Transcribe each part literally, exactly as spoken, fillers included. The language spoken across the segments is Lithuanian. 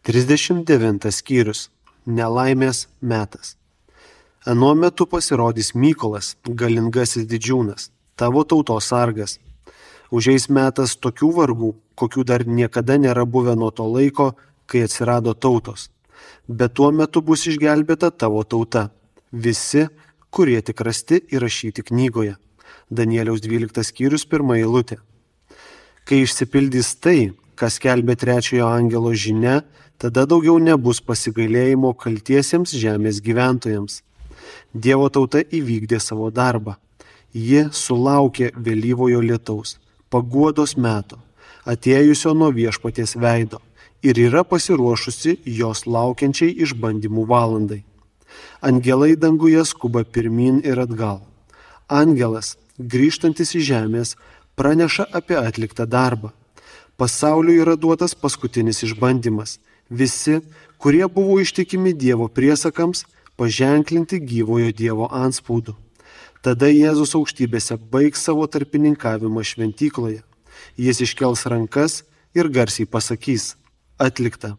trisdešimt devintas skyrius. Nelaimės metas. Anuo metu pasirodys Mykolas, galingasis didžiūnas, tavo tautos sargas. Užeis metas tokių vargų, kokių dar niekada nėra buvę nuo to laiko, kai atsirado tautos. Bet tuo metu bus išgelbėta tavo tauta. Visi, kurie tik rasti įrašyti knygoje. Danieliaus dvyliktas skyrius, pirma eilutė. Kai išsipildys tai, kas skelbė trečiojo angelo žinia, tada daugiau nebus pasigailėjimo kaltiesiems žemės gyventojams. Dievo tauta įvykdė savo darbą. Ji sulaukė vėlyvojo lietaus, paguodos meto, atėjusio nuo viešpaties veido ir yra pasiruošusi jos laukiančiai išbandymų valandai. Angelai danguje skuba pirmyn ir atgal. Angelas, grįžtantis į žemės, praneša apie atliktą darbą. Pasauliui yra duotas paskutinis išbandymas. Visi, kurie buvo ištikimi Dievo priesakams, paženklinti gyvojo Dievo antspaudu. Tada Jėzus aukštybėse baigs savo tarpininkavimą šventykloje. Jis iškels rankas ir garsiai pasakys: atlikta.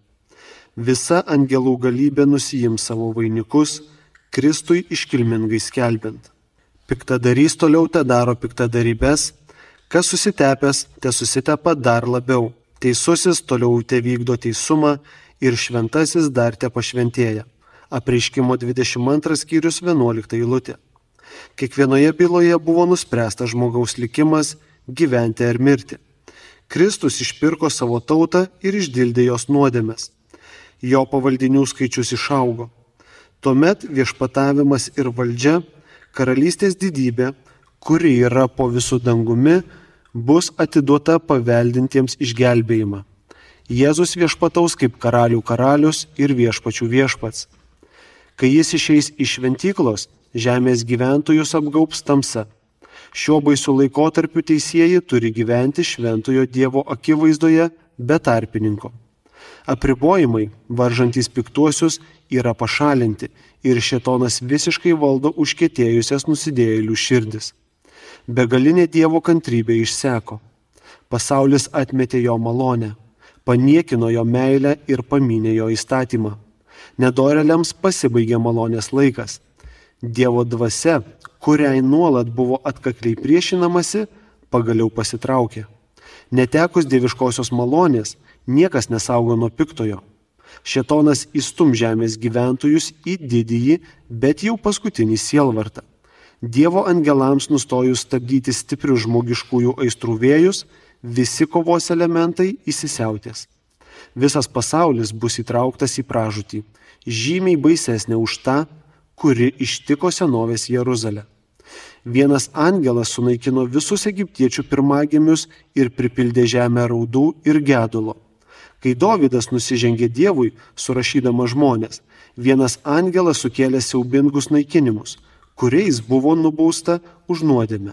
Visa angelų galybė nusiims savo vainikus, Kristui iškilmingai skelbiant. Piktadarys toliau te daro piktadarybes, kas susitepęs, te susitepa dar labiau. Teisusis toliau te vykdo teisumą ir šventasis dar te pašventėja. Apreiškimo dvidešimt antras skyrius, vienuolikta eilutė. Kiekvienoje byloje buvo nuspręstas žmogaus likimas gyventi ar mirti. Kristus išpirko savo tautą ir išdildė jos nuodėmes. Jo pavaldinių skaičius išaugo. Tuomet viešpatavimas ir valdžia, karalystės didybė, kuri yra po visų dangumi, bus atiduota paveldintiems išgelbėjimą. Jėzus viešpataus kaip karalių karalius ir viešpačių viešpats. Kai jis išeis iš šventyklos, žemės gyventojus apgaubs tamsa. Šiuo baisiu laikotarpiu teisieji turi gyventi šventojo Dievo akivaizdoje be tarpininko. Apribojimai, varžantys piktuosius, yra pašalinti ir šėtonas visiškai valdo užkietėjusias nusidėjėlių širdis. Begalinė Dievo kantrybė išseko. Pasaulis atmetė jo malonę, paniekino jo meilę ir pamynė jo įstatymą. Nedorėliams pasibaigė malonės laikas. Dievo dvasia, kuriai nuolat buvo atkakliai priešinamasi, pagaliau pasitraukė. Netekus dieviškosios malonės, niekas nesaugo nuo piktojo. Šėtonas įstum žemės gyventojus į didįjį, bet jau paskutinį sielvartą. Dievo angelams nustojus stabdyti stiprius žmogiškųjų aistrų vėjus, visi kovos elementai įsisiautės. Visas pasaulis bus įtrauktas į pražūtį, žymiai baisesnė už tą, kuri ištiko senovės Jeruzalę. Vienas angelas sunaikino visus egiptiečių pirmagimius ir pripildė žemę raudų ir gedulo. Kai Dovydas nusižengė Dievui, surašydamas žmonės, vienas angelas sukėlė siaubingus naikinimus, kuriais buvo nubausta už nuodėmę.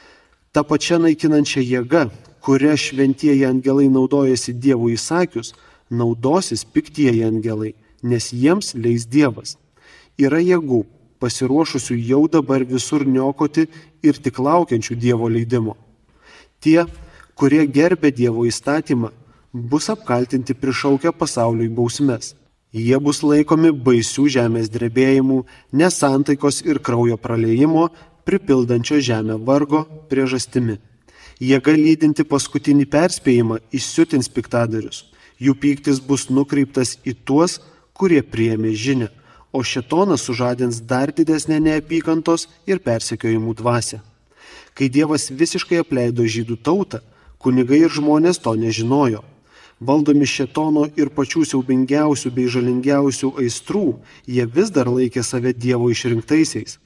Ta pačia naikinančia jėga, kuria šventieji angelai naudojasi Dievui įsakius, naudosis piktieji angelai, nes jiems leis Dievas. Yra jėgų, pasiruošusių jau dabar visur niokoti ir tik laukiančių Dievo leidimo. Tie, kurie gerbė Dievo įstatymą, bus apkaltinti prišaukę pasauliui bausmes. Jie bus laikomi baisių žemės drebėjimų, nesantaikos ir kraujo praliejimo, pripildančio žemę vargo priežastimi. Jėga lydinti paskutinį perspėjimą įsiutins piktadarius. Jų pyktis bus nukreiptas į tuos, kurie priėmė žinią, o šėtonas sužadins dar didesnę neapykantos ir persekiojimų dvasią. Kai Dievas visiškai apleido žydų tautą, kunigai ir žmonės to nežinojo. Valdomi šėtono ir pačių siaubingiausių bei žalingiausių aistrų, jie vis dar laikė save Dievo išrinktaisiais.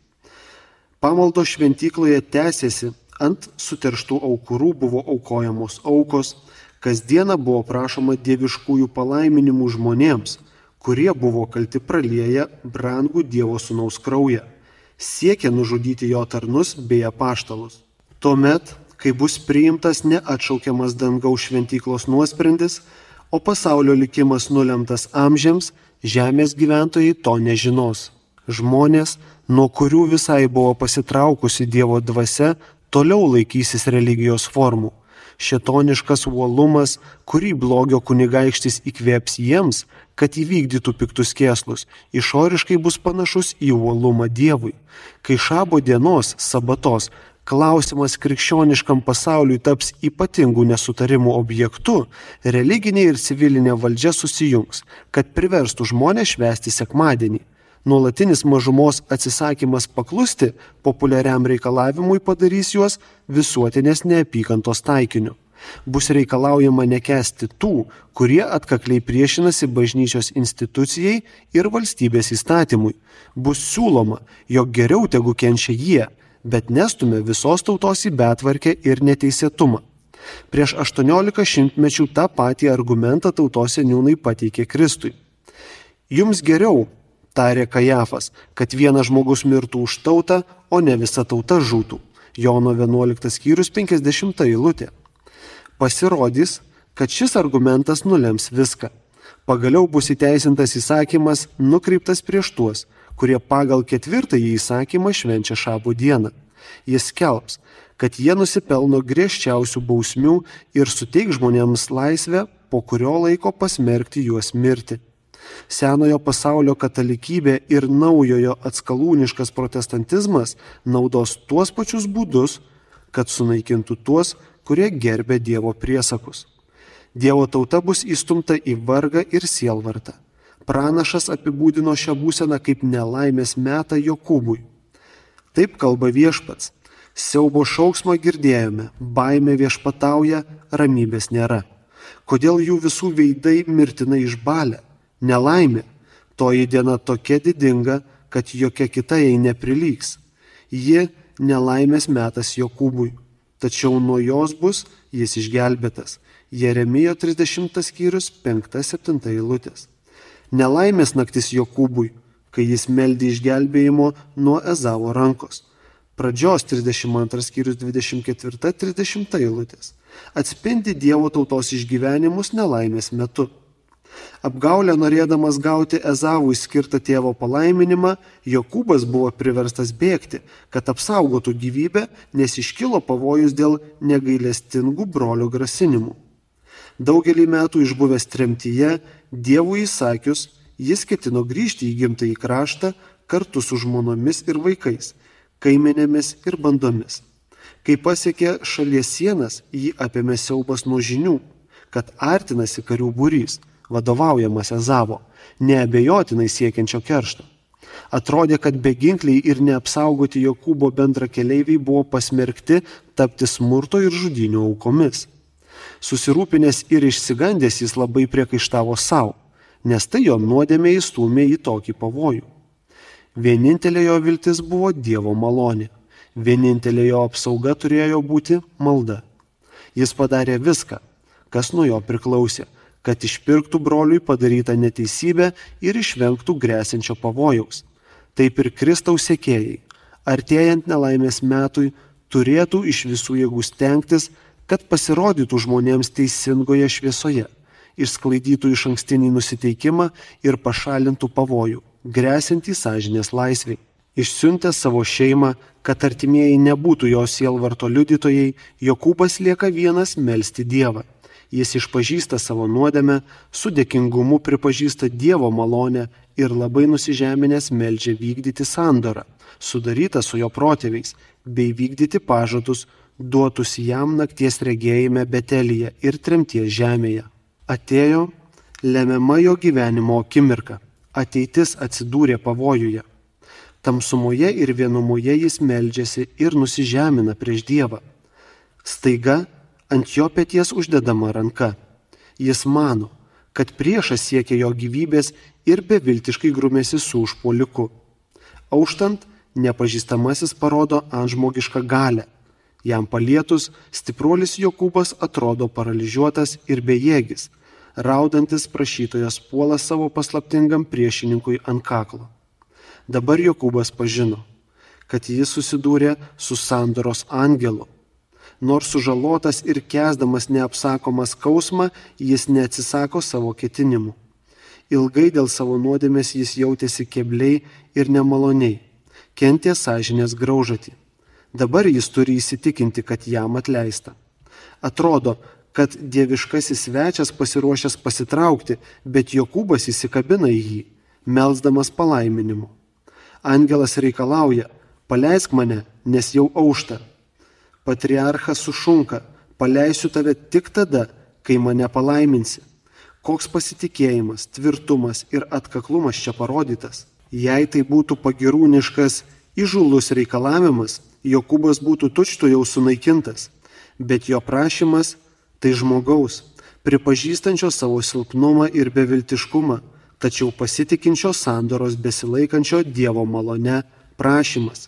Pamaldo šventykloje tęsėsi, ant suterštų aukurų buvo aukojamos aukos, kasdieną buvo prašoma dieviškųjų palaiminimų žmonėms, kurie buvo kalti pralieję brangų Dievo sūnaus kraują, siekė nužudyti jo tarnus bei apaštalus. Tuomet, kai bus priimtas neatšaukiamas dangaus šventyklos nuosprendis, o pasaulio likimas nulemtas amžiams, žemės gyventojai to nežinos. Žmonės, nuo kurių visai buvo pasitraukusi Dievo dvasia, toliau laikysis religijos formų. Šėtoniškas uolumas, kurį blogio kunigaikštis įkvėps jiems, kad įvykdytų piktus kėslus, išoriškai bus panašus į uolumą Dievui. Kai šabo dienos, sabatos, klausimas krikščioniškam pasauliui taps ypatingų nesutarimų objektu, religinė ir civilinė valdžia susijungs, kad priverstų žmonės švęsti sekmadienį. Nuolatinis mažumos atsisakymas paklusti populiariam reikalavimui padarys juos visuotinės neapykantos taikiniu. Bus reikalaujama nekęsti tų, kurie atkakliai priešinasi bažnyčios institucijai ir valstybės įstatymui. Bus siūloma, jog geriau tegu kenčia jie, bet nestumia visos tautos į betvarkę ir neteisėtumą. Prieš aštuoniolika šimtmečių tą patį argumentą tautos seniūnai pateikė Kristui. Jums geriau, tarė Kajafas, kad vienas žmogus mirtų už tautą, o ne visa tauta žūtų. Jono vienuoliktas skyrius penkiasdešimta eilutė. Pasirodys, kad šis argumentas nulems viską. Pagaliau bus įteisintas įsakymas nukreiptas prieš tuos, kurie pagal ketvirtąjį įsakymą švenčia šabo dieną. Jis skelbs, kad jie nusipelno griežčiausių bausmių ir suteiks žmonėms laisvę, po kurio laiko pasmerkti juos mirti. Senojo pasaulio katalikybė ir naujojo atskalūniškas protestantizmas naudos tuos pačius būdus, kad sunaikintų tuos, kurie gerbė Dievo priesakus. Dievo tauta bus įstumta į vargą ir sielvartą. Pranašas apibūdino šią būseną kaip nelaimės metą Jokūbui. Taip kalba Viešpats. Siaubo šauksmą girdėjome, baimė viešpatauja, ramybės nėra. Kodėl jų visų veidai mirtinai išbalę? Nelaimė, toji diena tokia didinga, kad jokia kita jai neprilygs. Ji nelaimės metas Jokūbui, tačiau nuo jos bus jis išgelbėtas. Jeremijo trisdešimtas skyrius penkta septinta eilutės. Nelaimės naktis Jokūbui, kai jis meldė išgelbėjimo nuo Ezavo rankos. Pradžios trisdešimt antras skyrius dvidešimt ketvirta trisdešimta eilutės. Atspindi Dievo tautos išgyvenimus nelaimės metu. Apgaulę norėdamas gauti Ezavui skirtą tėvo palaiminimą, Jokūbas buvo priverstas bėgti, kad apsaugotų gyvybę, nes iškilo pavojus dėl negailestingų brolio grasinimų. Daugelį metų išbuvęs tremtyje, Dievui įsakius, jis ketino grįžti į gimtąjį kraštą kartu su žmonomis ir vaikais, kaimenėmis ir bandomis. Kai pasiekė šalies sienas, jį apėmė siaubas nuo žinių, kad artinasi karių būrys, vadovaujamas Ezavo, neabejotinai siekiančio keršto. Atrodė, kad beginkliai ir neapsaugoti Jokūbo bendrakeleiviai buvo pasmerkti tapti smurto ir žudynių aukomis. Susirūpinęs ir išsigandęs jis labai priekaištavo savo, nes tai jo nuodėmė įstūmė į tokį pavojų. Vienintelė jo viltis buvo Dievo malonė, vienintelė jo apsauga turėjo būti malda. Jis padarė viską, kas nuo jo priklausė, kad išpirktų broliui padarytą neteisybę ir išvengtų grėsiančio pavojaus. Taip ir Kristaus sekėjai, artėjant nelaimės metui, turėtų iš visų jėgų stengtis, kad pasirodytų žmonėms teisingoje šviesoje, išsklaidytų išankstinį nusiteikimą ir pašalintų pavojų, grėsiantį sąžinės laisvei. Išsiuntęs savo šeimą, kad artimieji nebūtų jo sielvarto liudytojai, Jokūbas lieka vienas melsti Dievą. Jis išpažįsta savo nuodėmę, su dėkingumu pripažįsta Dievo malonę ir labai nusižeminęs meldžia vykdyti sandorą, sudarytą su jo protėviais, bei vykdyti pažadus, duotus jam nakties regėjime Betelyje ir tremties žemėje. Atėjo lemiama jo gyvenimo akimirka, ateitis atsidūrė pavojuje. Tamsumoje ir vienumoje jis meldžiasi ir nusižemina prieš Dievą. Staiga ant jo peties uždedama ranka. Jis mano, kad priešas siekia jo gyvybės ir beviltiškai grumėsi su užpuoliku. Auštant, nepažįstamasis parodo antžmogišką galią. Jam palietus, stipruolis Jokūbas atrodo paralyžiuotas ir bejėgis. Raudantis prašytojas puola savo paslaptingam priešininkui ant kaklo. Dabar Jokūbas pažino, kad jis susidūrė su sandoros angelu. Nors sužalotas ir kęsdamas neapsakomą skausmą, jis neatsisako savo ketinimų. Ilgai dėl savo nuodėmės jis jautėsi kebliai ir nemaloniai, kentė sąžinės graužatį. Dabar jis turi įsitikinti, kad jam atleista. Atrodo, kad dieviškasis svečias pasiruošęs pasitraukti, bet Jokūbas įsikabina į jį, melsdamas palaiminimu. Angelas reikalauja, paleisk mane, nes jau aušta. Patriarchas sušunka, paleisiu tave tik tada, kai mane palaiminsi. Koks pasitikėjimas, tvirtumas ir atkaklumas čia parodytas. Jei tai būtų pagirūniškas, įžūlus reikalavimas, Jokūbas būtų tučtu jau sunaikintas, bet jo prašymas tai žmogaus, pripažįstančio savo silpnumą ir beviltiškumą, tačiau pasitikinčio sandoros besilaikančio Dievo malone prašymas.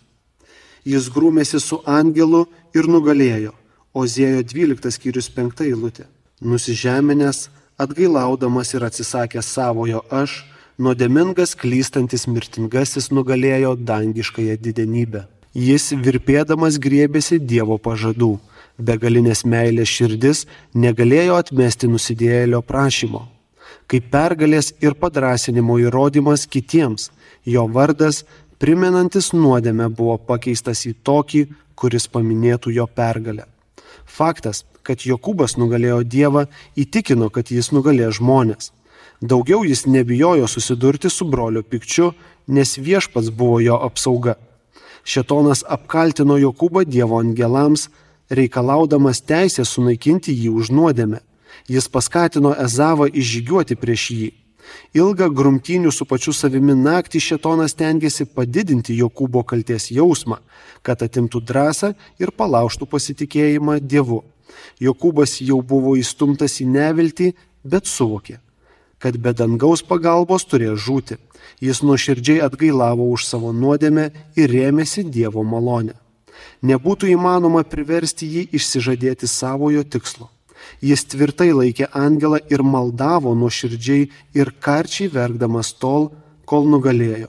Jis grūmėsi su angelu ir nugalėjo. Ozėjo dvyliktas skyrius penkta eilutė. Nusižeminęs, atgailaudamas ir atsisakęs savojo aš, nuodėmingas klystantis mirtingasis nugalėjo dangiškąją didenybę. Jis virpėdamas griebėsi Dievo pažadų. Begalinės meilės širdis negalėjo atmesti nusidėjėlio prašymo. Kaip pergalės ir padrasinimo įrodymas kitiems, jo vardas, primenantis nuodėmę, buvo pakeistas į tokį, kuris paminėtų jo pergalę. Faktas, kad Jokūbas nugalėjo Dievą, įtikino, kad jis nugalės žmonės. Daugiau jis nebijojo susidurti su brolio pykčiu, nes viešpats buvo jo apsauga. Šėtonas apkaltino Jokūbą Dievo angelams, reikalaudamas teisės sunaikinti jį už nuodėmę. Jis paskatino Ezavą išžygiuoti prieš jį. Ilgą grumtynių su pačiu savimi naktį šėtonas stengėsi padidinti Jokūbo kaltės jausmą, kad atimtų drąsą ir palaužtų pasitikėjimą Dievu. Jokūbas jau buvo įstumtas į neviltį, bet suvokė, kad be dangaus pagalbos turės žūti. Jis nuoširdžiai atgailavo už savo nuodėmę ir rėmėsi Dievo malonę. Nebūtų įmanoma priversti jį išsižadėti savojo tikslo. Jis tvirtai laikė angelą ir maldavo nuoširdžiai ir karčiai verkdamas tol, kol nugalėjo.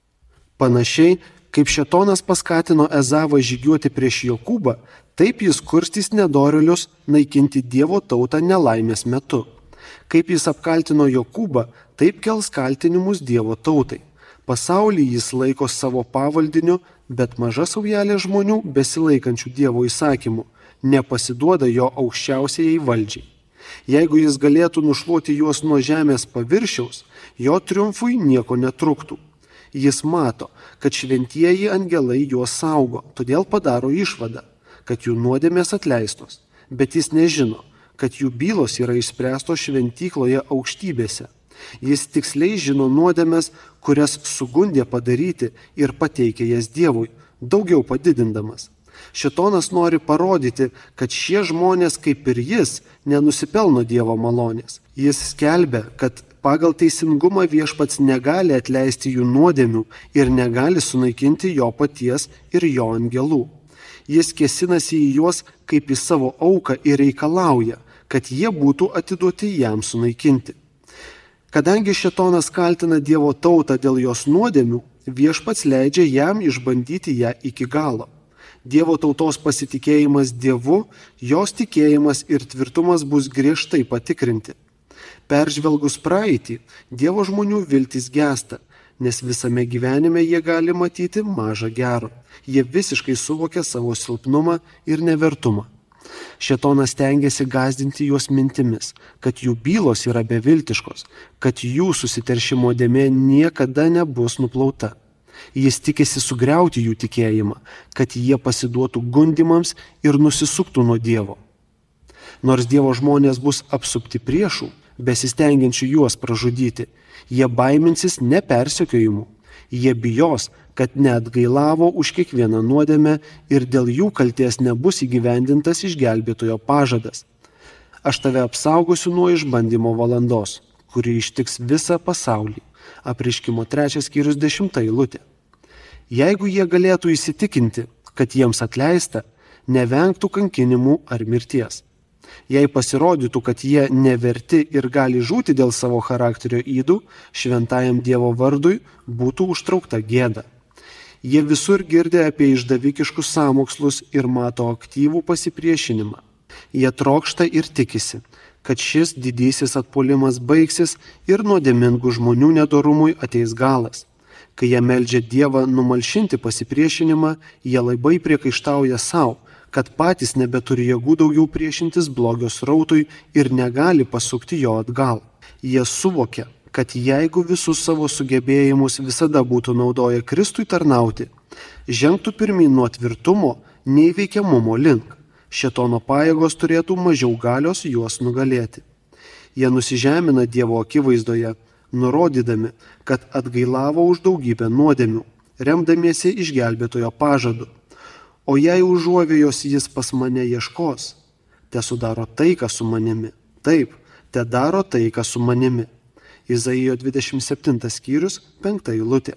Panašiai, kaip šėtonas paskatino Ezavą žygiuoti prieš Jokūbą, taip jis kurstys nedorėlius naikinti Dievo tautą nelaimės metu. Kaip jis apkaltino Jokūbą, taip kels kaltinimus Dievo tautai. Pasaulį jis laiko savo pavaldiniu, bet maža saujelė žmonių, besilaikančių Dievo įsakymų, nepasiduoda jo aukščiausiai valdžiai. Jeigu jis galėtų nušluoti juos nuo žemės paviršiaus, jo triumfui nieko netruktų. Jis mato, kad šventieji angelai juos saugo, todėl padaro išvadą, kad jų nuodėmės atleistos, bet jis nežino, kad jų bylos yra išspręstos šventykloje aukštybėse. Jis tiksliai žino nuodėmes, kurias sugundė padaryti ir pateikė jas Dievui, daugiau padidindamas. Šėtonas nori parodyti, kad šie žmonės, kaip ir jis, nenusipelno Dievo malonės. Jis skelbia, kad pagal teisingumą viešpats negali atleisti jų nuodėmių ir negali sunaikinti jo paties ir jo angelų. Jis kėsinasi į juos kaip į savo auką ir reikalauja, kad jie būtų atiduoti jam sunaikinti. Kadangi šėtonas kaltina Dievo tautą dėl jos nuodėmių, viešpats leidžia jam išbandyti ją iki galo. Dievo tautos pasitikėjimas Dievu, jos tikėjimas ir tvirtumas bus griežtai patikrinti. Peržvelgus praeitį, Dievo žmonių viltis gęsta, nes visame gyvenime jie gali matyti maža gero. Jie visiškai suvokia savo silpnumą ir nevertumą. Šėtonas stengiasi gąsdinti juos mintimis, kad jų bylos yra beviltiškos, kad jų susiteršimo dėmė niekada nebus nuplauta. Jis tikisi sugriauti jų tikėjimą, kad jie pasiduotų gundimams ir nusisuktų nuo Dievo. Nors Dievo žmonės bus apsupti priešų, besistengiančių juos pražudyti, jie baiminsis nepersekiojimu. Jie bijos, kad neatgailavo už kiekvieną nuodėmę ir dėl jų kalties nebus įgyvendintas išgelbėtojo pažadas. Aš tave apsaugosiu nuo išbandymo valandos, kuri ištiks visą pasaulį. Apreiškimo trečias skyrius dešimta eilutė. Jeigu jie galėtų įsitikinti, kad jiems atleista, nevengtų kankinimų ar mirties. Jei pasirodytų, kad jie neverti ir gali žūti dėl savo charakterio ydų, šventajam Dievo vardui būtų užtraukta gėda. Jie visur girdė apie išdavikiškus sąmokslus ir mato aktyvų pasipriešinimą. Jie trokšta ir tikisi, kad šis didysis atpuolimas baigsis ir nuodėmingų žmonių nedorumui ateis galas. Kai jie meldžia Dievą numalšinti pasipriešinimą, jie labai priekaištauja savo, kad patys nebeturi jėgų daugiau priešintis blogio srautui ir negali pasukti jo atgal. Jie suvokia, kad jeigu visus savo sugebėjimus visada būtų naudoję Kristui tarnauti, žengtų pirmyn nuo tvirtumo neįveikiamumo link. Šėtono pajėgos turėtų mažiau galios juos nugalėti. Jie nusižemina Dievo akivaizdoje, nurodydami, kad atgailavo už daugybę nuodėmių, remdamiesi išgelbėtojo pažadu. O jei užuovėjos jis pas mane ieškos, te sudaro taiką su manimi. Taip, te daro taiką su manimi. Izaijo dvidešimt septintas skyrius, penkta eilutė.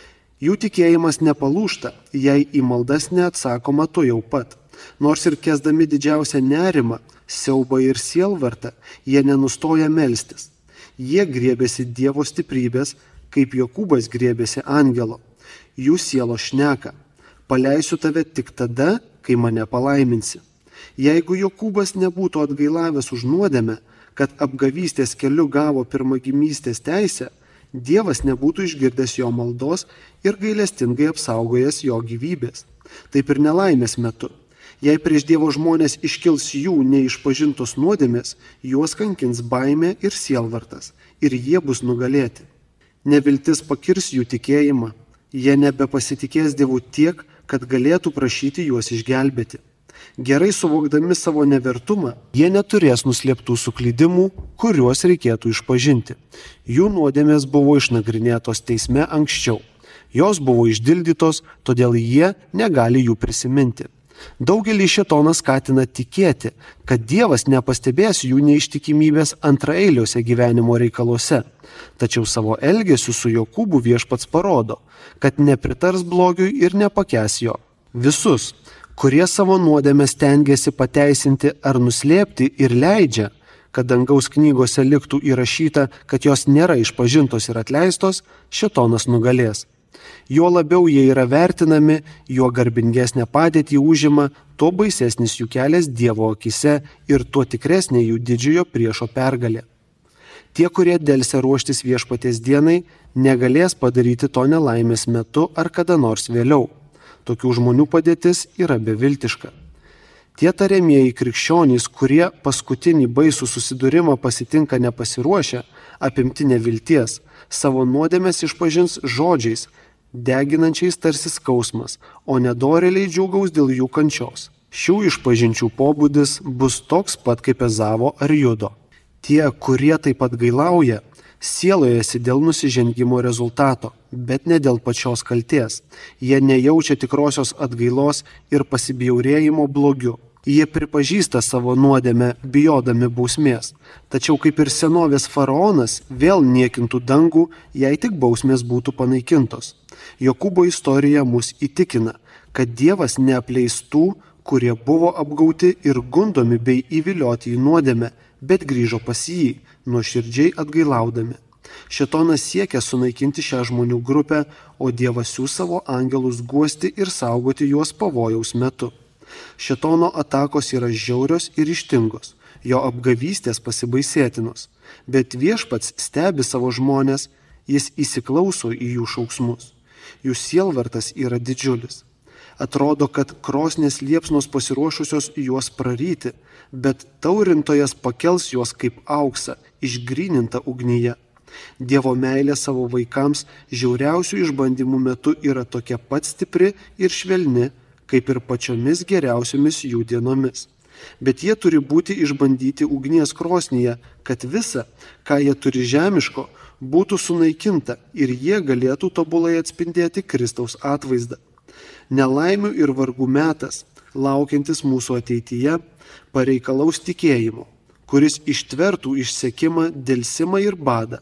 Jų tikėjimas nepalūžta, jei į maldas neatsakoma to jau pat. Nors ir kesdami didžiausią nerimą, siaubą ir sielvartą, jie nenustoja melstis. Jie griebėsi Dievo stiprybės, kaip Jokūbas griebėsi angelo. Jų sielo šneka: paleisiu tave tik tada, kai mane palaiminsi. Jeigu Jokūbas nebūtų atgailavęs už nuodėmę, kad apgavystės keliu gavo pirmagimystės teisę, Dievas nebūtų išgirdęs jo maldos ir gailestingai apsaugojęs jo gyvybės. Taip ir nelaimės metu. Jei prieš Dievo žmonės iškils jų neišpažintos nuodėmės, juos kankins baimė ir sielvartas, ir jie bus nugalėti. Neviltis pakirs jų tikėjimą, jie nebepasitikės Dievu tiek, kad galėtų prašyti juos išgelbėti. Gerai suvokdami savo nevertumą, jie neturės nuslėptų suklydimų, kuriuos reikėtų išpažinti. Jų nuodėmės buvo išnagrinėtos teisme anksčiau. Jos buvo išdildytos, todėl jie negali jų prisiminti. Daugelį šėtonas skatina tikėti, kad Dievas nepastebės jų neištikimybės antraeiliuose gyvenimo reikaluose. Tačiau savo elgesiu su Jokūbu viešpats parodo, kad nepritars blogiui ir nepakęs jo. Visus, kurie savo nuodėmę stengiasi pateisinti ar nuslėpti ir leidžia, kad dangaus knygose liktų įrašyta, kad jos nėra išpažintos ir atleistos, šėtonas nugalės. Jo labiau jie yra vertinami, juo garbingesnę padėtį užima, tuo baisesnis jų kelias Dievo akise ir tuo tikresnė jų didžiojo priešo pergalė. Tie, kurie delsia ruoštis viešpaties dienai, negalės padaryti to nelaimės metu ar kada nors vėliau. Tokių žmonių padėtis yra beviltiška. Tie tariamieji krikščionys, kurie paskutinį baisų susidūrimą pasitinka nepasiruošę, apimti nevilties, savo nuodėmes išpažins žodžiais, deginančiais tarsi skausmas, o nedorėliai džiūgaus dėl jų kančios. Šių išpažinčių pobūdis bus toks pat kaip Ezavo ar Judo. Tie, kurie taip pat gailauja, sielojasi dėl nusižengimo rezultato, bet ne dėl pačios kaltės. Jie nejaučia tikrosios atgailos ir pasibjaurėjimo blogiu. Jie pripažįsta savo nuodėmę, bijodami bausmės. Tačiau kaip ir senovės faraonas vėl niekintų dangų, jei tik bausmės būtų panaikintos. Jokūbo istorija mus įtikina, kad Dievas neapleis tų, kurie buvo apgauti ir gundomi bei įvilioti į nuodėmę, bet grįžo pas jį, nuoširdžiai atgailaudami. Šėtonas siekia sunaikinti šią žmonių grupę, o Dievas siųs savo angelus guosti ir saugoti juos pavojaus metu. Šėtono atakos yra žiaurios ir ryžtingos, jo apgavystės pasibaisėtinos, bet viešpats stebi savo žmones, jis įsiklauso į jų šauksmus. Jų sielvartas yra didžiulis. Atrodo, kad krosnės liepsnos pasiruošusios juos praryti, bet taurintojas pakels juos kaip auksą, išgrynintą ugnyje. Dievo meilė savo vaikams žiauriausių išbandymų metu yra tokia pat stipri ir švelni, kaip ir pačiomis geriausiomis jų dienomis. Bet jie turi būti išbandyti ugnies krosnyje, kad visa, ką jie turi žemiško, būtų sunaikinta ir jie galėtų tobulai atspindėti Kristaus atvaizdą. Nelaimių ir vargų metas, laukiantis mūsų ateityje, pareikalaus tikėjimo, kuris ištvertų išsekimą, delsimą ir badą.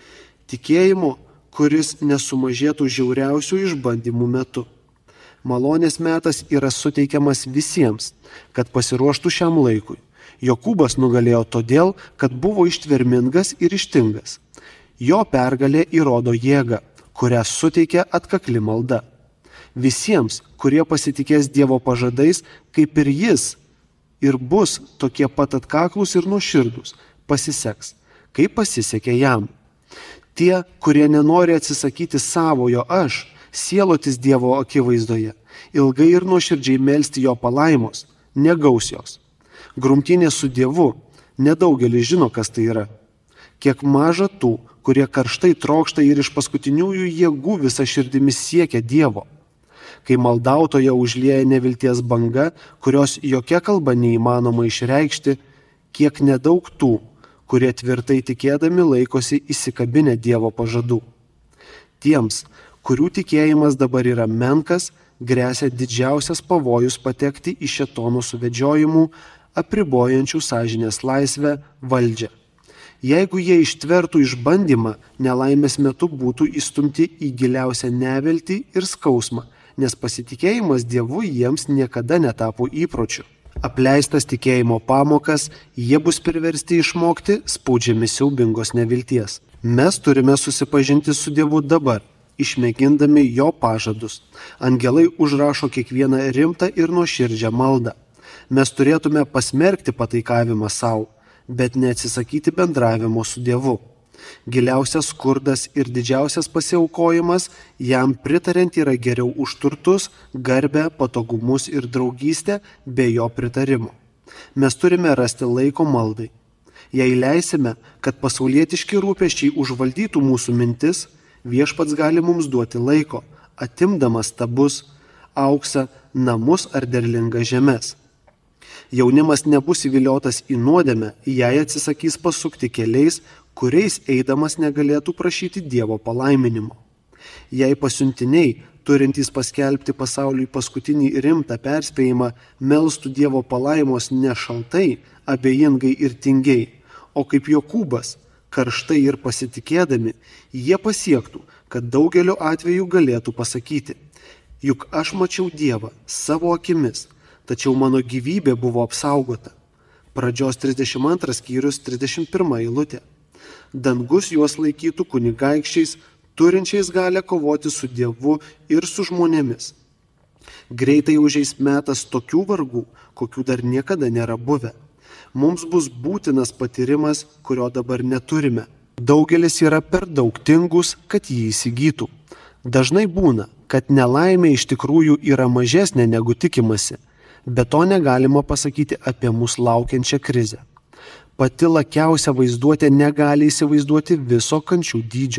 Tikėjimo, kuris nesumažėtų žiauriausių išbandymų metu. Malonės metas yra suteikiamas visiems, kad pasiruoštų šiam laikui. Jokūbas nugalėjo todėl, kad buvo ištvermingas ir ryžtingas. Jo pergalė įrodo jėgą, kurią suteikia atkakli malda. Visiems, kurie pasitikės Dievo pažadais, kaip ir jis, ir bus tokie pat atkaklūs ir nuoširdūs, pasiseks, kaip pasisekė jam. Tie, kurie nenori atsisakyti savojo aš, sielotis Dievo akivaizdoje, ilgai ir nuoširdžiai melsti jo palaimos, negaus jos. Grumtynė su Dievu, nedaugelis žino, kas tai yra. Kiek maža tų, kurie karštai trokšta ir iš paskutiniųjų jėgų visa širdimi siekia Dievo. Kai maldautoje užlieja nevilties banga, kurios jokia kalba neįmanoma išreikšti, kiek nedaug tų, kurie tvirtai tikėdami laikosi įsikabinę Dievo pažadų. Tiems, kurių tikėjimas dabar yra menkas, gresia didžiausias pavojus patekti į šėtono suvedžiojimų, apribojančių sąžinės laisvę valdžią. Jeigu jie ištvertų išbandymą, nelaimės metu būtų įstumti į giliausią neviltį ir skausmą, nes pasitikėjimas Dievu jiems niekada netapo įpročiu. Apleistas tikėjimo pamokas, jie bus priversti išmokti, spaudžiami siaubingos nevilties. Mes turime susipažinti su Dievu dabar, išmėgindami jo pažadus. Angelai užrašo kiekvieną rimtą ir nuoširdžią maldą. Mes turėtume pasmerkti pataikavimą savo, bet neatsisakyti bendravimo su Dievu. Giliausias skurdas ir didžiausias pasiaukojimas jam pritariant yra geriau už turtus, garbę, patogumus ir draugystę be jo pritarimo. Mes turime rasti laiko maldai. Jei leisime, kad pasaulietiški rūpesčiai užvaldytų mūsų mintis, viešpats gali mums duoti laiko, atimdamas stabus, auksą, namus ar derlingas žemes. Jaunimas nebus įviliotas į nuodėmę, jei atsisakys pasukti keliais, kuriais eidamas negalėtų prašyti Dievo palaiminimo. Jei pasiuntiniai, turintys paskelbti pasauliui paskutinį rimtą perspėjimą, melstų Dievo palaimos ne šaltai, abejingai ir tingiai, o kaip Jokūbas, karštai ir pasitikėdami, jie pasiektų, kad daugeliu atveju galėtų pasakyti: juk aš mačiau Dievą savo akimis, tačiau mano gyvybė buvo apsaugota. Pradžios trisdešimt antras skyrius, trisdešimt pirma eilutė. Dangus juos laikytų kunigaikščiais, turinčiais galę kovoti su Dievu ir su žmonėmis. Greitai užeis metas tokių vargų, kokių dar niekada nėra buvę. Mums bus būtinas patyrimas, kurio dabar neturime. Daugelis yra per daug tingus, kad jį įsigytų. Dažnai būna, kad nelaimė iš tikrųjų yra mažesnė negu tikimasi. Bet to negalima pasakyti apie mūsų laukiančią krizę. Pati lakiausia vaizduotė negali įsivaizduoti viso kančių dydžio.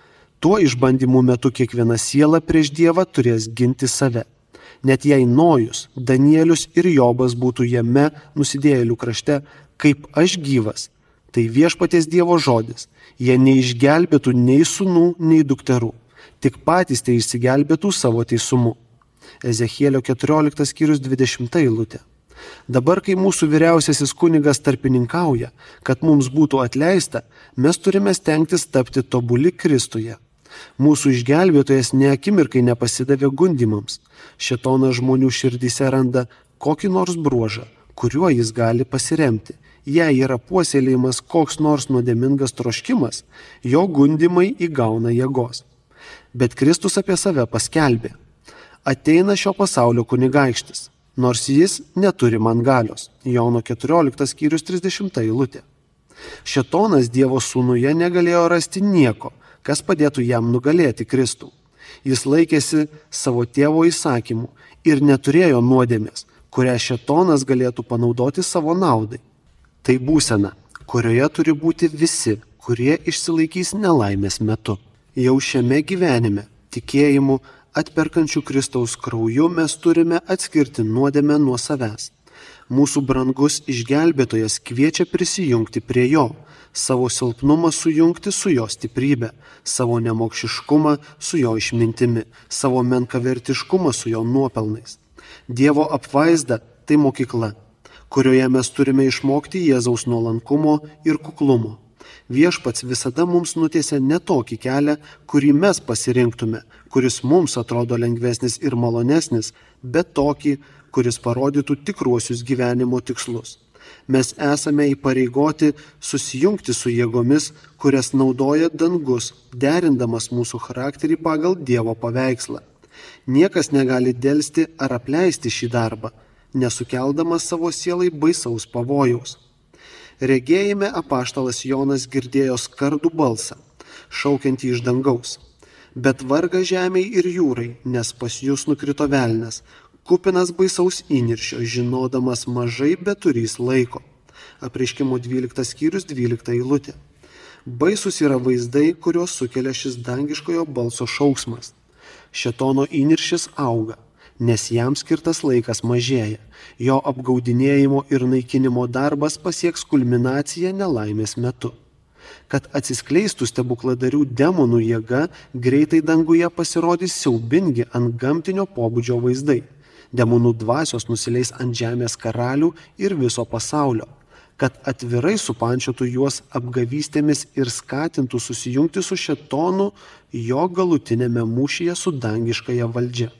Tuo išbandymų metu kiekviena siela prieš Dievą turės ginti save. Net jei Nojus, Danielius ir Jobas būtų jame nusidėjėlių krašte, kaip aš gyvas, tai viešpaties Dievo žodis, jie neišgelbėtų nei sūnų, nei dukterų, tik patys tai išsigelbėtų savo teisumu. Ezechielio keturioliktas skyrius dvidešimta eilutė. Dabar, kai mūsų vyriausiasis kunigas tarpininkauja, kad mums būtų atleista, mes turime stengtis tapti tobuli Kristuje. Mūsų išgelbėtojas ne akimirkai nepasidavė gundimams. Šėtonas žmonių širdyse randa kokį nors bruožą, kuriuo jis gali pasiremti. Jei yra puoselėjimas koks nors nuodėmingas troškimas, jo gundimai įgauna jėgos. Bet Kristus apie save paskelbė: ateina šio pasaulio kunigaikštis, nors jis neturi man galios. Jono keturioliktas skyrius trisdešimta eilutė. Šėtonas Dievo sūnuje negalėjo rasti nieko, kas padėtų jam nugalėti Kristų. Jis laikėsi savo tėvo įsakymų ir neturėjo nuodėmės, kurią šėtonas galėtų panaudoti savo naudai. Tai būsena, kurioje turi būti visi, kurie išsilaikys nelaimės metu. Jau šiame gyvenime, tikėjimu, atperkančių Kristaus krauju mes turime atskirti nuodėmę nuo savęs. Mūsų brangus išgelbėtojas kviečia prisijungti prie jo, savo silpnumą sujungti su jo stiprybė, savo nemokšiškumą su jo išmintimi, savo menkavertiškumą su jo nuopelnais. Dievo apvaizda tai mokykla, kurioje mes turime išmokti Jėzaus nuolankumo ir kuklumo. Viešpats visada mums nutiesia ne tokį kelią, kurį mes pasirinktume, kuris mums atrodo lengvesnis ir malonesnis, bet tokį, kuris parodytų tikruosius gyvenimo tikslus. Mes esame įpareigoti susijungti su jėgomis, kurias naudoja dangus, derindamas mūsų charakterį pagal Dievo paveikslą. Niekas negali delsti ar apleisti šį darbą, nesukeldamas savo sielai baisaus pavojaus. Regėjime apaštalas Jonas girdėjo skardų balsą, šaukiantį iš dangaus. Bet varga žemei ir jūrai, nes pas jūs nukrito velnias, kupinas baisaus įniršio, žinodamas mažai beturys laiko. Apreiškimo dvyliktas skyrius, dvylikta eilutė. Baisus yra vaizdai, kuriuos sukelia šis dangiškojo balso šauksmas. Šėtono įniršis auga, nes jam skirtas laikas mažėja. Jo apgaudinėjimo ir naikinimo darbas pasieks kulminaciją nelaimės metu. Kad atsiskleistų stebukladarių demonų jėga, greitai danguje pasirodys siaubingi antgamtinio pobūdžio vaizdai. Demonų dvasios nusileis ant žemės karalių ir viso pasaulio, kad atvirai supančiotų juos apgavystėmis ir skatintų susijungti su šėtonu jo galutinėme mūšyje su dangiškąja valdžia.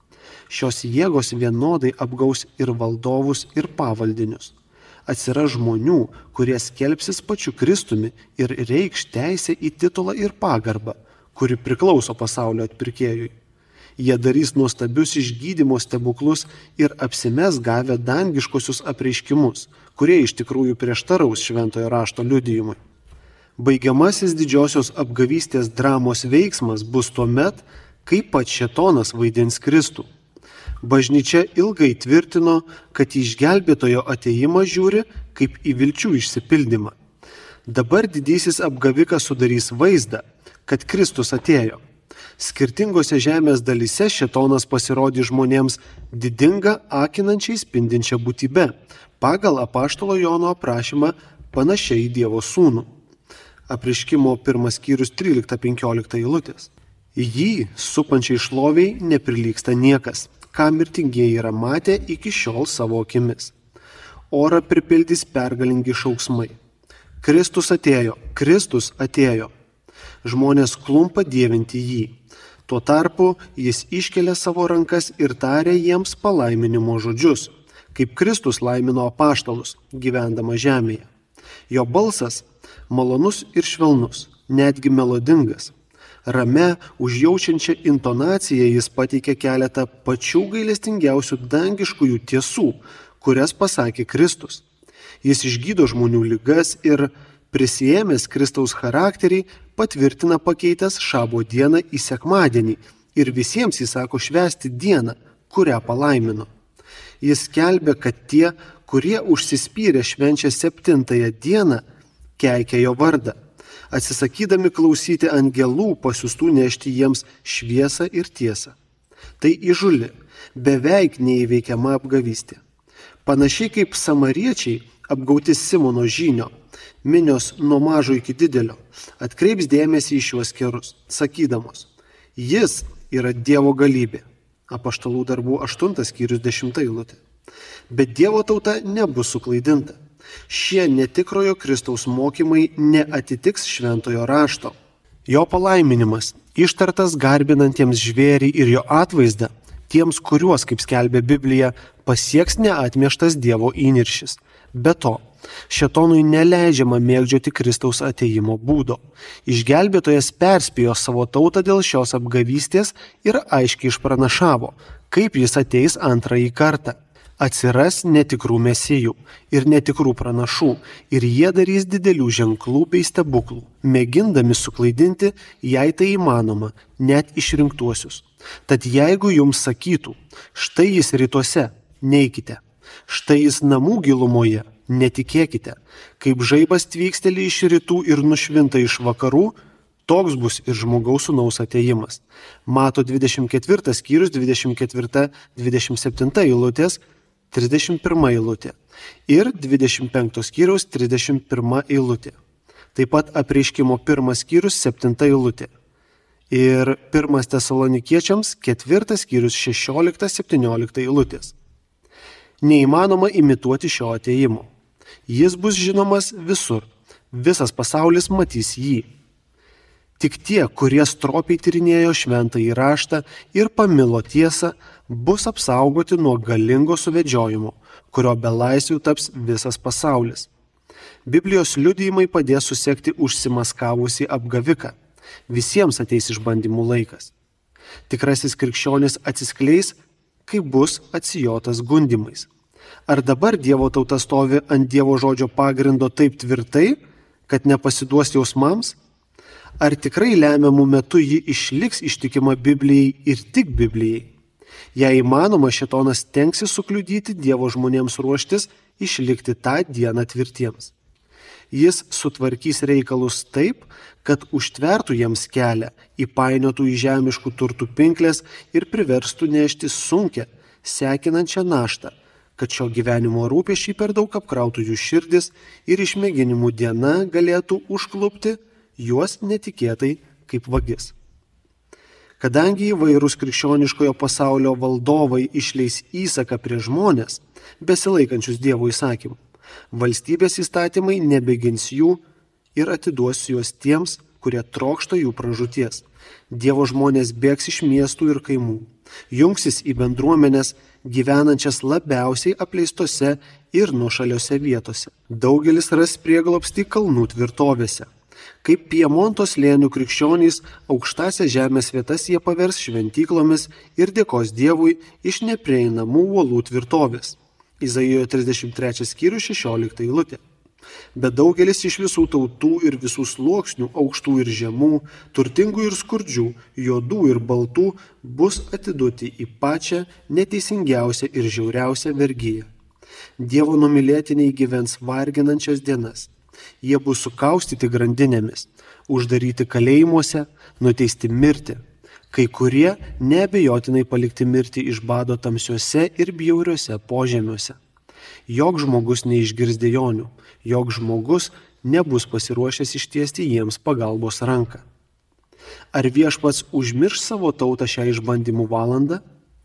Šios jėgos vienodai apgaus ir valdovus, ir pavaldinius. Atsiras žmonių, kurie skelbsis pačiu Kristumi ir reikš teisę į titulą ir pagarbą, kuri priklauso pasaulio atpirkėjui. Jie darys nuostabius išgydymo stebuklus ir apsimes gavę dangiškosius apreiškimus, kurie iš tikrųjų prieštaraus šventojo rašto liudijimui. Baigiamasis didžiosios apgavystės dramos veiksmas bus tuomet, kai pats šėtonas vaidins Kristų. Bažnyčia ilgai tvirtino, kad į išgelbėtojo atėjimą žiūri kaip į vilčių išsipildymą. Dabar didysis apgavikas sudarys vaizdą, kad Kristus atėjo. Skirtingose žemės dalyse šėtonas pasirodys žmonėms didinga, akinančiai spindinčia būtybe, pagal apaštalo Jono aprašymą panašiai į Dievo sūnų. Apreiškimo pirmas skyrius trylikta penkiolikta eilutės. Jį supančiai šloviai neprilygsta niekas, ką mirtingieji yra matę iki šiol savo akimis. Orą pripildys pergalingi šauksmai. Kristus atėjo, Kristus atėjo. Žmonės klumpa dievinti jį. Tuo tarpu jis iškelia savo rankas ir tarė jiems palaiminimo žodžius, kaip Kristus laimino apaštalus, gyvendama žemėje. Jo balsas malonus ir švelnus, netgi melodingas. Rame, užjaučiančią intonaciją jis pateikė keletą pačių gailestingiausių dangiškųjų tiesų, kurias pasakė Kristus. Jis išgydo žmonių ligas ir, prisiėmęs Kristaus charakterį, patvirtina pakeitęs šabo dieną į sekmadienį ir visiems įsako švęsti dieną, kurią palaimino. Jis skelbia, kad tie, kurie užsispyrė švenčia septintąją dieną, keikia jo vardą, atsisakydami klausyti angelų pasiųstų nešti jiems šviesą ir tiesą. Tai įžūli, beveik neįveikiama apgavystė. Panašiai kaip samariečiai apgauti Simono žynio, minios nuo mažo iki didelio, atkreips dėmesį į šiuos kerus, sakydamos, jis yra Dievo galybė. Apaštalų darbų aštuntas skyrius dešimta eilutė. Bet Dievo tauta nebus suklaidinta. Šie netikrojo Kristaus mokymai neatitiks šventojo rašto. Jo palaiminimas, ištartas garbinantiems žvėrį ir jo atvaizdą, tiems, kuriuos, kaip skelbia Biblija, pasieks neatmieštas Dievo įniršis. Be to, šėtonui neleidžiama mėgdžioti Kristaus atėjimo būdo. Išgelbėtojas perspėjo savo tautą dėl šios apgavystės ir aiškiai išpranašavo, kaip jis ateis antrąjį kartą. Atsiras netikrų mesijų ir netikrų pranašų ir jie darys didelių ženklų bei stebuklų, mėgindami suklaidinti, jei tai įmanoma, net išrinktuosius. Tad jeigu jums sakytų, štai jis rytuose, neikite, štai jis namų gilumoje, netikėkite, kaip žaibas tvyksteli iš rytų ir nušvinta iš vakarų, toks bus ir žmogaus sūnaus atėjimas. Mato dvidešimt ketvirtas skyrius, dvidešimt ketvirta dvidešimt septinta eilutės, trisdešimt pirma eilutė ir dvidešimt penktas skyriaus trisdešimt pirma eilutė. Taip pat apreiškimo pirmas skyrius septinta eilutė. Ir pirmas tesalonikiečiams ketvirtas skyrius šešiolikta septyniolikta eilutės. Neįmanoma imituoti šio atėjimo. Jis bus žinomas visur. Visas pasaulis matys jį. Tik tie, kurie stropiai tyrinėjo šventąjį raštą ir pamilo tiesą, bus apsaugoti nuo galingo suvedžiojimo, kurio belaisvių taps visas pasaulis. Biblijos liudijimai padės susekti užsimaskavusį apgaviką. Visiems ateis išbandymų laikas. Tikrasis krikščionis atsiskleis, kai bus atsijotas gundymais. Ar dabar Dievo tauta stovi ant Dievo žodžio pagrindo taip tvirtai, kad nepasiduos jausmams? Ar tikrai lemiamų metu ji išliks ištikima Biblijai ir tik Biblijai? Jei įmanoma, šėtonas stengsis sukliudyti Dievo žmonėms ruoštis išlikti tą dieną tvirtiems. Jis sutvarkys reikalus taip, kad užtvertų jiems kelią, įpainiotų į žemiškų turtų pinklės ir priverstų nešti sunkią, sekinančią naštą, kad šio gyvenimo rūpesčiai per daug apkrautų jų širdis ir išmėginimų diena galėtų užklupti juos netikėtai kaip vagis. Kadangi įvairūs krikščioniškojo pasaulio valdovai išleis įsaką prieš žmonės, besilaikančius Dievo įsakymų, valstybės įstatymai nebegins jų ir atiduos juos tiems, kurie trokšta jų pražūties. Dievo žmonės bėgs iš miestų ir kaimų, jungsis į bendruomenės gyvenančias labiausiai apleistose ir nuošaliose vietose. Daugelis ras prieglobstį kalnų tvirtovėse. Kaip Piemonto slėnių krikščionys, aukštąsias žemės vietas jie pavers šventyklomis ir dėkos Dievui iš neprieinamų uolų tvirtovės. Izaijo trisdešimt trečias skyrius šešiolikta eilutė. Bet daugelis iš visų tautų ir visų sluoksnių, aukštų ir žemų, turtingų ir skurdžių, juodų ir baltų, bus atiduoti į pačią neteisingiausią ir žiauriausią vergiją. Dievo numylėtiniai gyvens varginančias dienas. Jie bus sukaustyti grandinėmis, uždaryti kalėjimuose, nuteisti mirti. Kai kurie neabejotinai palikti mirti iš bado tamsiuose ir bjauriuose požemiuose. Joks žmogus neišgirs dejonių, joks žmogus nebus pasiruošęs ištiesti jiems pagalbos ranką. Ar viešpats užmirš savo tautą šią išbandymų valandą?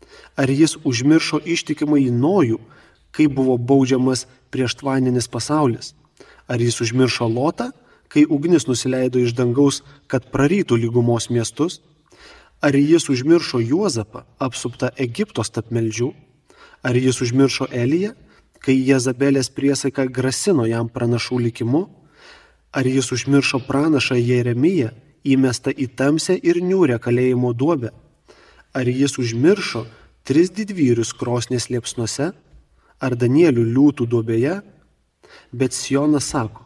Ar jis užmiršo ištikimąjį Nojų, kai buvo baudžiamas prieštvaninis pasaulis? Ar jis užmiršo Lotą, kai ugnis nusileido iš dangaus, kad prarytų lygumos miestus? Ar jis užmiršo Juozapą, apsuptą Egipto stapmeldžių? Ar jis užmiršo Eliją, kai Jezabelės priesaika grasino jam pranašų likimu? Ar jis užmiršo pranašą Jeremiją, įmestą į tamsią ir niūrią kalėjimo duobę? Ar jis užmiršo tris didvyrius krosnės liepsnuose? Ar Danielių liūtų duobėje? Bet Sionas sako,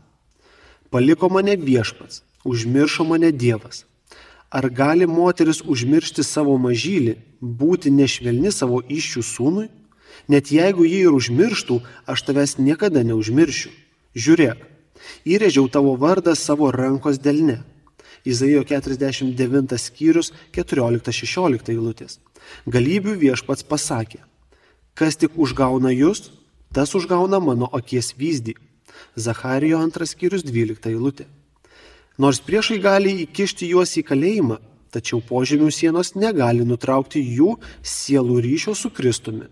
paliko mane viešpats, užmiršo mane Dievas. Ar gali moteris užmiršti savo mažylį, būti nešvelni savo įsčių sūnui? Net jeigu jį ir užmirštų, aš tavęs niekada neužmiršiu. Žiūrėk, įrėžiau tavo vardą savo rankos delne. Izaijo keturiasdešimt devintas skyrius keturiolikta šešiolikta eilutės. Galybių viešpats pasakė, kas tik užgauna jūs, tas užgauna mano akies vyzdį. Zacharijo antras skyrius dvylikta eilutė. Nors priešai gali įkišti juos į kalėjimą, tačiau požemių sienos negali nutraukti jų sielų ryšio su Kristumi.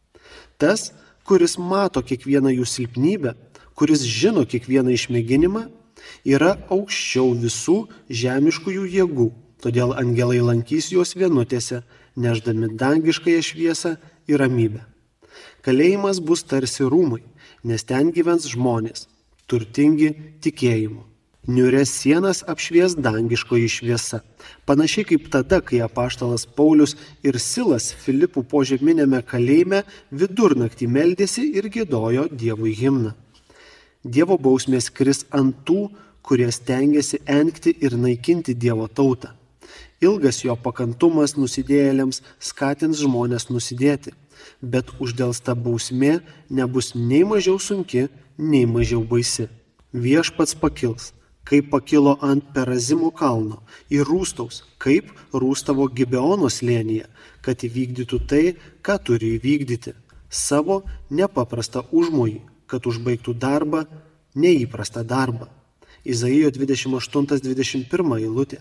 Tas, kuris mato kiekvieną jų silpnybę, kuris žino kiekvieną išmėginimą, yra aukščiau visų žemiškųjų jėgų, todėl angelai lankys juos vienutėse, nešdami dangiškąją šviesą ir ramybę. Kalėjimas bus tarsi rūmai, nes ten gyvens žmonės, turtingi tikėjimu. Niūrias sienas apšvies dangiškoji šviesa, panašiai kaip tada, kai apaštalas Paulius ir Silas Filipų požeminėme kalėjime vidurnaktį meldėsi ir giedojo Dievui himną. Dievo bausmės kris ant tų, kurie stengiasi engti ir naikinti Dievo tautą. Ilgas jo pakantumas nusidėjėliams skatins žmonės nusidėti, bet uždelsta bausmė nebus nei mažiau sunki, nei mažiau baisi. Viešpats pakils, kaip pakilo ant Perazimo kalno, ir rūstaus, kaip rūstavo Gibeono slėnyje, kad įvykdytų tai, ką turi įvykdyti, savo nepaprastą užmojį, kad užbaigtų darbą, neįprastą darbą. Izaijo dvidešimt aštuntas dvidešimt pirma eilutė.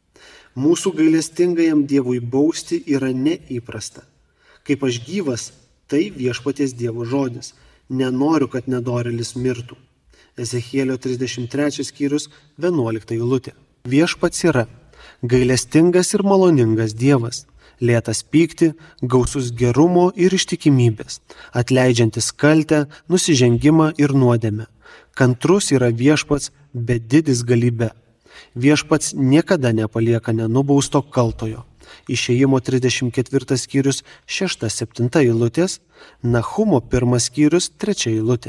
Mūsų gailestingajam Dievui bausti yra neįprasta. Kaip aš gyvas, tai viešpaties Dievo žodis. Nenoriu, kad nedorėlis mirtų. Ezechielio trisdešimt trečias skyrius vienuolikta eilutė. Viešpats yra gailestingas ir maloningas Dievas, lėtas pykti, gausus gerumo ir ištikimybės, atleidžiantis kaltę, nusižengimą ir nuodėmę. Kantrus yra viešpats, bet didis galybė. Viešpats niekada nepalieka nenubausto kaltojo. Išėjimo trisdešimt ketvirtas skyrius šešta septinta eilutės, Nahumo pirmas skyrius trečia eilutė.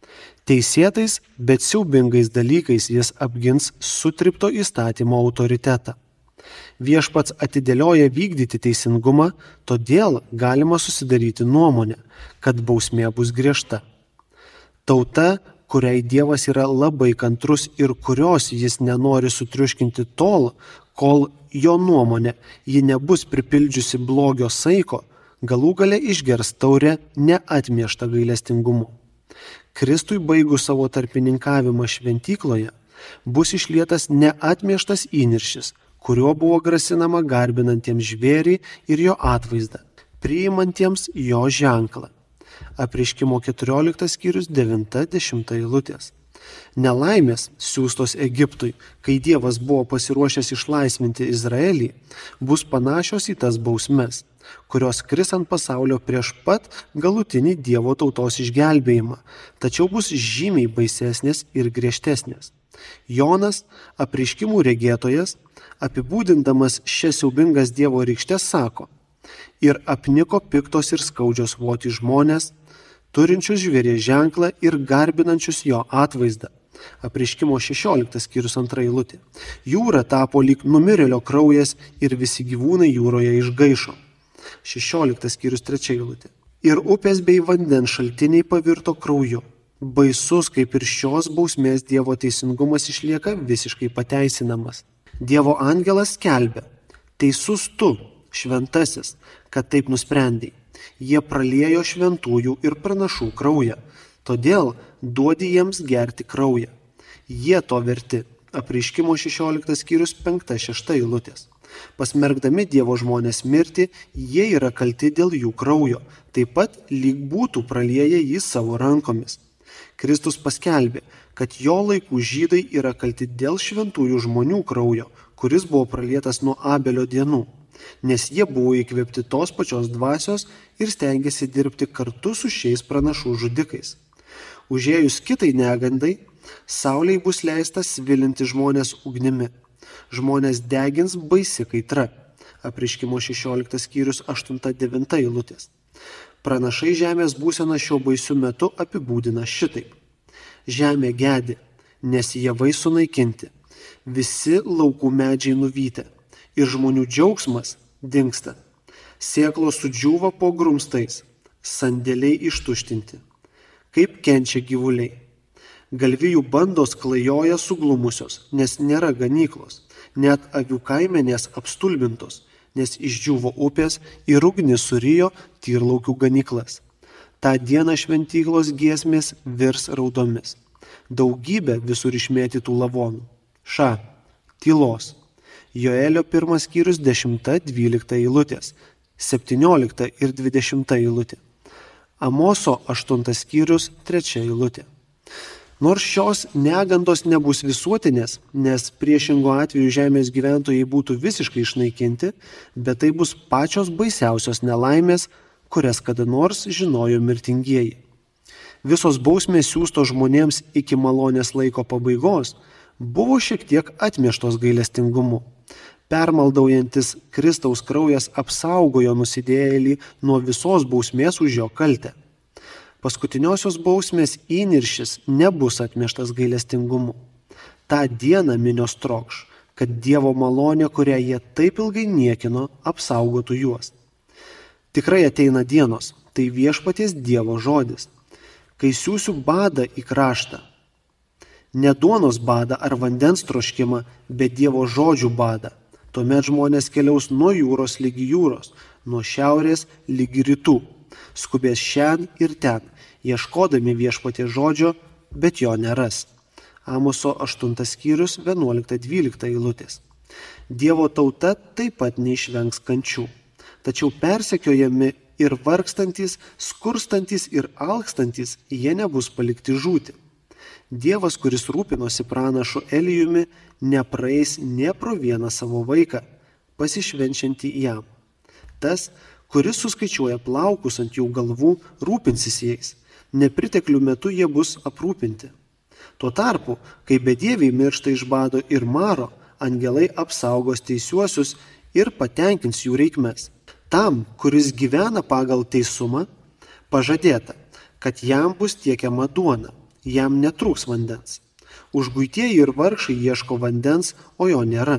Teisėtais, bet siaubingais dalykais jis apgins sutripto įstatymo autoritetą. Viešpats atidėlioja vykdyti teisingumą, todėl galima susidaryti nuomonę, kad bausmė bus griežta. Tauta, kuriai Dievas yra labai kantrus ir kurios jis nenori sutriuškinti tol, kol jo nuomonė ji nebus pripildžiusi blogio saiko, galų gale išgers taurę neatmieštą gailestingumu. Kristui baigus savo tarpininkavimą šventykloje, bus išlietas neatmieštas įniršis, kuriuo buvo grasinama garbinantiems žvėrį ir jo atvaizdą, priimantiems jo ženklą. Apreiškimo keturioliktas skyrius devinta dešimta eilutės. Nelaimės siųstos Egiptui, kai Dievas buvo pasiruošęs išlaisvinti Izraelį, bus panašios į tas bausmes, kurios kris ant pasaulio prieš pat galutinį Dievo tautos išgelbėjimą, tačiau bus žymiai baisesnės ir griežtesnės. Jonas, apreiškimų regėtojas, apibūdindamas šias siaubingas Dievo rykštes sako: ir apniko piktos ir skaudžios voti žmonės, turinčius žvėries ženklą ir garbinančius jo atvaizdą. Apreiškimo šešioliktas skyrius antra eilutė. Jūra tapo lyg numirėlio kraujas ir visi gyvūnai jūroje išgaišo. šešioliktas skyrius trečia eilutė. Ir upės bei vandens šaltiniai pavirto krauju. Baisus kaip ir šios bausmės Dievo teisingumas išlieka visiškai pateisinamas. Dievo angelas skelbia: teisus tu, šventasis, kad taip nusprendei. Jie praliejo šventųjų ir pranašų kraują, todėl duodi jiems gerti kraują. Jie to verti. Apreiškimo šešioliktas skyrius penkta šešta eilutės. Pasmerkdami Dievo žmonės mirti, jie yra kalti dėl jų kraujo, taip pat lyg būtų pralieję jį savo rankomis. Kristus paskelbė, kad jo laikų žydai yra kalti dėl šventųjų žmonių kraujo, kuris buvo pralietas nuo Abelio dienų, nes jie buvo įkvėpti tos pačios dvasios ir stengiasi dirbti kartu su šiais pranašų žudikais. Užėjus kitai negandai, saulei bus leista svilinti žmonės ugnimi. Žmonės degins baisi kaitra. Apreiškimo šešioliktas skyrius aštunta devinta eilutės. Pranašai žemės būseną šio baisiu metu apibūdina šitaip. Žemė gedi, nes javai sunaikinti, visi laukų medžiai nuvyti ir žmonių džiaugsmas dingsta. Sėklos sudžiūva po grumstais, sandėliai ištuštinti. Kaip kenčia gyvuliai. Galvijų bandos klajoja suglumusios, nes nėra ganyklos, net avių kaimenės apstulbintos, nes išdžiūvo upės ir ugnis surijo tyrlaukių ganyklas. Ta diena šventyklos giesmės virs raudomis. Daugybė visur išmėtytų lavonų. Ša, tylos. Joelio pirmas skyrius dešimta dvylikta eilutės, septyniolikta ir dvidešimta eilutė. Amoso aštuntas skyrius trečia eilutė. Nors šios negandos nebus visuotinės, nes priešingo atveju žemės gyventojai būtų visiškai išnaikinti, bet tai bus pačios baisiausios nelaimės, kurias kada nors žinojo mirtingieji. Visos bausmės siųstos žmonėms iki malonės laiko pabaigos buvo šiek tiek atmieštos gailestingumu. Permaldaujantis Kristaus kraujas apsaugojo nusidėjėlį nuo visos bausmės už jo kaltę. Paskutiniosios bausmės įniršis nebus atmieštas gailestingumu. Ta diena minios trokš, kad Dievo malonė, kurią jie taip ilgai niekino, apsaugotų juos. Tikrai ateina dienos, tai viešpaties Dievo žodis, kai siųsiu badą į kraštą. Ne duonos badą ar vandens troškimą, bet Dievo žodžių badą. Tuomet žmonės keliaus nuo jūros lygi jūros, nuo šiaurės lygi rytų. Skubės šen ir ten, ieškodami viešpaties žodžio, bet jo neras. Amoso aštuntas skyrius vienuolikta dvylikta eilutės. Dievo tauta taip pat neišvengs kančių, tačiau persekiojami ir vargstantis, skurstantis ir alkstantis, jie nebus palikti žūti. Dievas, kuris rūpinosi pranašu Elijumi, nepraeis nė pro vieną savo vaiką, pasišvenčiantį jam. Tas, kuris suskaičiuoja plaukus ant jų galvų, rūpinsis jais. Nepriteklių metu jie bus aprūpinti. Tuo tarpu, kai bedieviai miršta iš bado ir maro, angelai apsaugos teisiuosius ir patenkins jų reikmes. Tam, kuris gyvena pagal teisumą, pažadėta, kad jam bus tiekiama duona, jam netrūks vandens. Užguitieji ir vargšai ieško vandens, o jo nėra.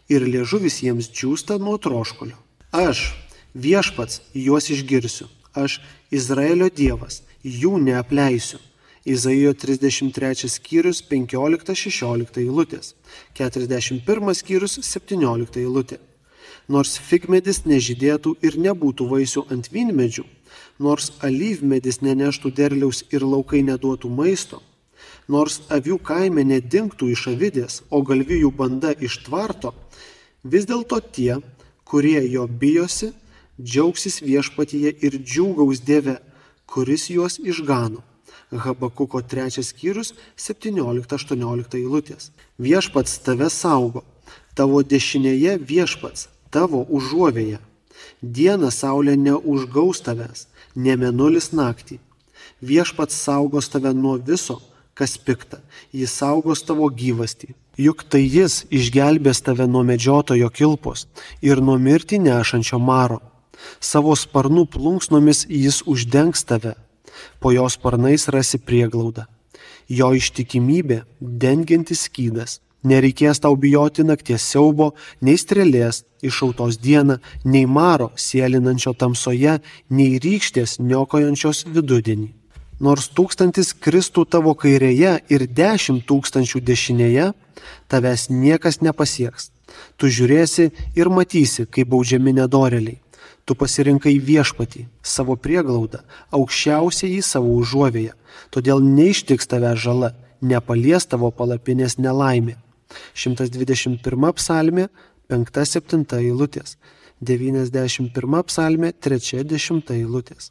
ir liežuvis jiems džiūsta nuo troškulio. Aš, viešpats, juos išgirsiu, aš, Izraelio Dievas, jų neapleisiu. Izaijo trisdešimt trečias skyrius penkiolikta šešiolikta eilutės, keturiasdešimt pirmas skyrius septyniolikta eilutė. Nors figmedis nežydėtų ir nebūtų vaisių ant vynmedžių, nors alyvmedis neneštų derliaus ir laukai neduotų maisto, nors avių kaime nedingtų iš avidės, o galvijų banda iš tvarto, vis dėlto tie, kurie jo bijosi, džiaugsis viešpatyje ir džiūgaus Dieve, kuris juos išgano. Habakuko trečias skyrius septyniolikta aštuoniolikta eilutės. Viešpats tave saugo, tavo dešinėje viešpats, tavo užuovėje. Dieną saulė neužgaus tavęs, ne mėnulis naktį. Viešpats saugos tave nuo viso, kas pikta, jis saugos tavo gyvastį. Juk tai jis išgelbės tave nuo medžiotojo kilpos ir nuo mirtį nešančio maro. Savo sparnų plunksnomis jis uždengs tave. Po jo sparnais rasi prieglaudą. Jo ištikimybė dengiantis skydas. Nereikės tau bijoti nakties siaubo, nei strėlės iššautos dieną, nei maro sėlinančio tamsoje, nei rykštės niokojančios vidudienį. Nors tūkstantis kristų tavo kairėje ir dešimt tūkstančių dešinėje, tavęs niekas nepasieks. Tu žiūrėsi ir matysi, kaip baudžiami nedorėliai. Tu pasirinkai viešpatį, savo prieglaudą, aukščiausiai į savo užuovėje, todėl neištiks tave žala, nepalies tavo palapinės nelaimė. šimtas dvidešimt pirma psalmė, penkta septinta eilutės, devyniasdešimt pirma psalmė, trečia dešimta eilutės.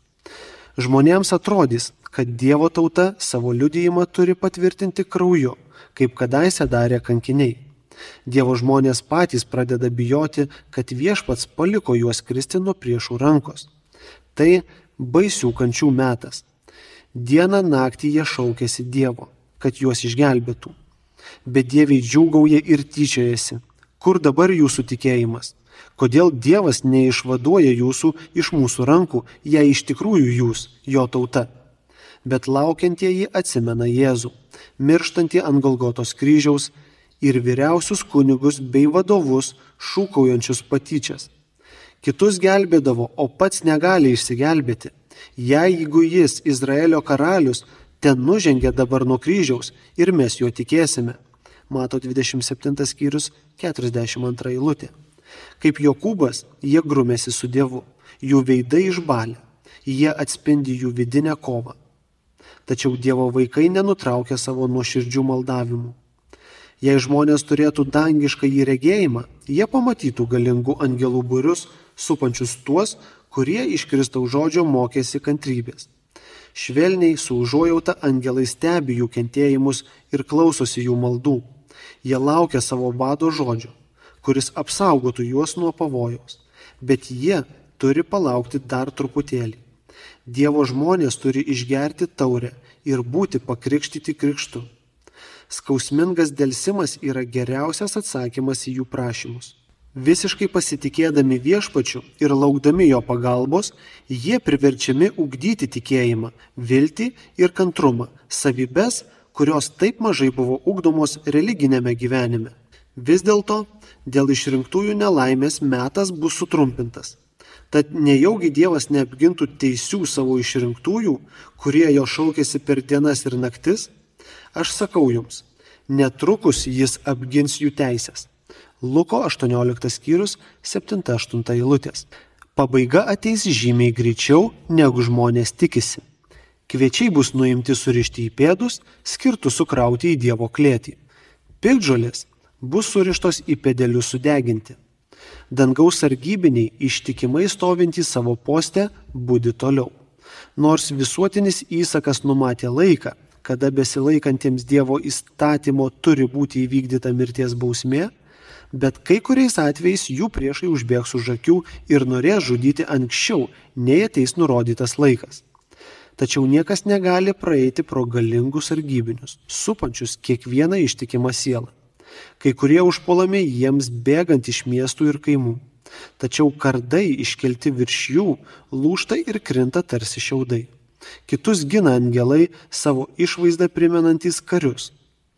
Žmonėms atrodys, kad Dievo tauta savo liudijimą turi patvirtinti krauju, kaip kadaise darė kankiniai. Dievo žmonės patys pradeda bijoti, kad viešpats paliko juos kristi nuo priešų rankos. Tai baisių kančių metas. Dieną naktį jie šaukėsi Dievo, kad juos išgelbėtų. Bet dieviai džiūgauja ir tyčiojasi. Kur dabar jūsų tikėjimas? Kodėl Dievas neišvaduoja jūsų iš mūsų rankų, jei iš tikrųjų jūs, jo tauta? Bet laukiantieji atsimena Jėzų, mirštantį ant Golgotos kryžiaus, ir vyriausius kunigus bei vadovus šūkaujančius patyčias. Kitus gelbėdavo, o pats negali išsigelbėti. Jeigu jis, Izraelio karalius, ten nužengė dabar nuo kryžiaus ir mes juo tikėsime. Mato dvidešimt septintas skyrius, keturiasdešimt antra eilutė. Kaip Jokūbas, jie grumėsi su Dievu, jų veidai išbalė, jie atspindi jų vidinę kovą. Tačiau Dievo vaikai nenutraukė savo nuoširdžių maldavimų. Jei žmonės turėtų dangišką jį regėjimą, jie pamatytų galingų angelų būrius, supančius tuos, kurie iš Kristaus žodžio mokėsi kantrybės. Švelniai su užuojauta angelai stebi jų kentėjimus ir klausosi jų maldų. Jie laukia savo vado žodžio, kuris apsaugotų juos nuo pavojaus, bet jie turi palaukti dar truputėlį. Dievo žmonės turi išgerti taurę ir būti pakrikštyti krikštu. Skausmingas delsimas yra geriausias atsakymas į jų prašymus. Visiškai pasitikėdami viešpačiu ir laukdami jo pagalbos, jie priverčiami ugdyti tikėjimą, viltį ir kantrumą, savybes, kurios taip mažai buvo ugdomos religinėme gyvenime. Vis dėlto, dėl išrinktųjų nelaimės metas bus sutrumpintas. Tad nejaugi Dievas neapgintų teisių savo išrinktųjų, kurie jo šaukėsi per dienas ir naktis? Aš sakau jums, netrukus jis apgins jų teisės. Luko aštuonioliktas skyrius, septinta aštunta eilutės. Pabaiga ateis žymiai greičiau, negu žmonės tikisi. Kviečiai bus nuimti surišti į pėdus, skirtus sukrauti į Dievo klėtį. Piktžolės bus surištos į pėdelius sudeginti. Dangaus sargybiniai ištikimai stovintys savo poste budi toliau. Nors visuotinis įsakas numatė laiką, kada besilaikantiems Dievo įstatymo turi būti įvykdyta mirties bausmė, bet kai kuriais atvejais jų priešai užbėgs už akių ir norės žudyti anksčiau, nei ateis nurodytas laikas. Tačiau niekas negali praeiti pro galingus sargybinius, supančius kiekvieną ištikimą sielą. Kai kurie užpuolami jiems bėgant iš miestų ir kaimų, tačiau kardai iškelti virš jų lūžta ir krinta tarsi šiaudai. Kitus gina angelai savo išvaizdą primenantys karius.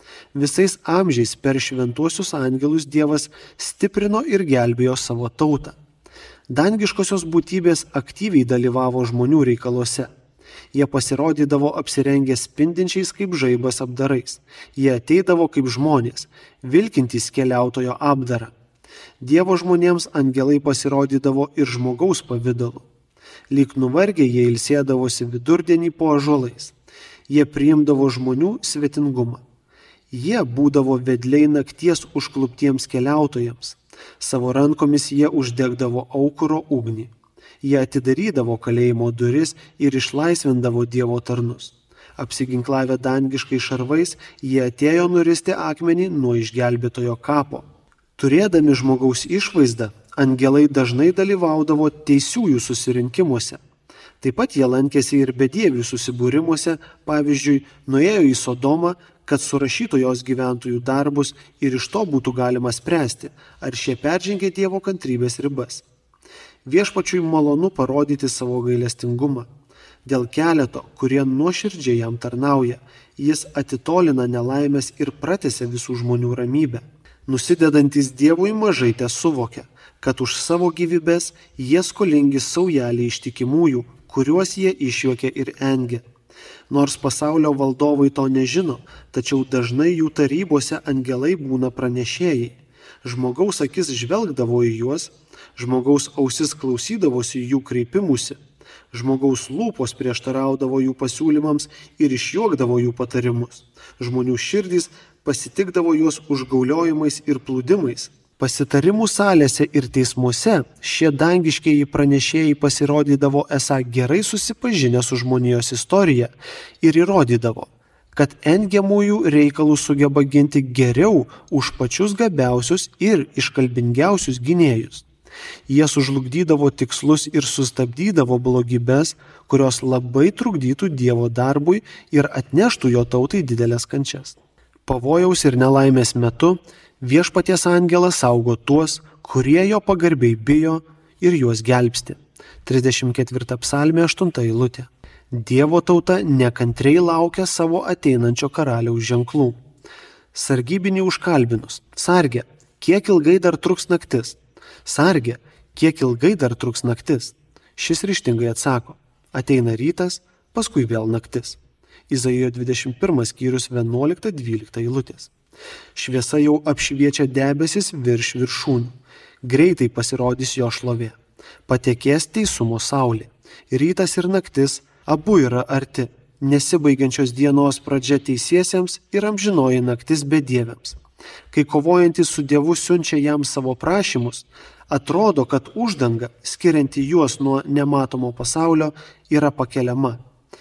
Visais amžiais per šventuosius angelus Dievas stiprino ir gelbėjo savo tautą. Dangiškosios būtybės aktyviai dalyvavo žmonių reikaluose. Jie pasirodydavo apsirengę spindinčiais kaip žaibas apdarais. Jie ateidavo kaip žmonės, vilkintys keliautojo apdarą. Dievo žmonėms angelai pasirodydavo ir žmogaus pavidalu. Lyg nuvargę jie ilsėdavosi vidurdienį po ąžuolais. Jie priimdavo žmonių svetingumą. Jie būdavo vedliai nakties užkluptiems keliautojams. Savo rankomis jie uždegdavo aukuro ugnį. Jie atidarydavo kalėjimo duris ir išlaisvindavo Dievo tarnus. Apsiginklavę dangiškai šarvais, jie atėjo nuristi akmenį nuo išgelbėtojo kapo. Turėdami žmogaus išvaizdą, angelai dažnai dalyvaudavo teisiųjų susirinkimuose. Taip pat jie lankėsi ir bedievių susibūrimuose, pavyzdžiui, nuėjo į Sodomą, kad surašytų jos gyventojų darbus ir iš to būtų galima spręsti, ar šie peržengė Dievo kantrybės ribas. Viešpačiui malonu parodyti savo gailestingumą. Dėl keleto, kurie nuoširdžiai jam tarnauja, jis atitolina nelaimės ir pratęsia visų žmonių ramybę. Nusidedantis Dievui mažai tesuvokia, kad už savo gyvybės jie skolingi saujelį ištikimųjų, kuriuos jie išjuokia ir engia. Nors pasaulio valdovai to nežino, tačiau dažnai jų tarybose angelai būna pranešėjai. Žmogaus akis žvelgdavo į juos, žmogaus ausis klausydavosi jų kreipimusi, žmogaus lūpos prieštaraudavo jų pasiūlymams ir išjuokdavo jų patarimus. Žmonių širdys pasitikdavo juos užgauliojimais ir plūdimais. Pasitarimų salėse ir teismuose šie dangiškieji pranešėjai pasirodydavo esą gerai susipažinę su žmonijos istorija ir įrodydavo, kad engiamųjų reikalus sugeba ginti geriau už pačius gabiausius ir iškalbingiausius gynėjus. Jie sužlugdydavo tikslus ir sustabdydavo blogybes, kurios labai trukdytų Dievo darbui ir atneštų jo tautai didelės kančias. Pavojaus ir nelaimės metu Viešpaties angelas saugo tuos, kurie jo pagarbiai bijo ir juos gelbsti. trisdešimt ketvirta psalmė, aštunta eilutė. Dievo tauta nekantriai laukia savo ateinančio karaliaus ženklų. Sargybinį užkalbinus. Sarge, kiek ilgai dar truks naktis? Sarge, kiek ilgai dar truks naktis? Šis ryžtingai atsako. Ateina rytas, paskui vėl naktis. Izaijo dvidešimt pirmas skyrius vienuolikta dvylikta eilutės. Šviesa jau apšviečia debesis virš viršūnių. Greitai pasirodys jo šlovė. Patekės teisumo saulė. Rytas ir naktis abu yra arti. Nesibaigiančios dienos pradžia teisiesiems ir amžinoji naktis bedieviams. Kai kovojantis su Dievu siunčia jam savo prašymus, atrodo, kad uždanga, skirianti juos nuo nematomo pasaulio, yra pakeliama.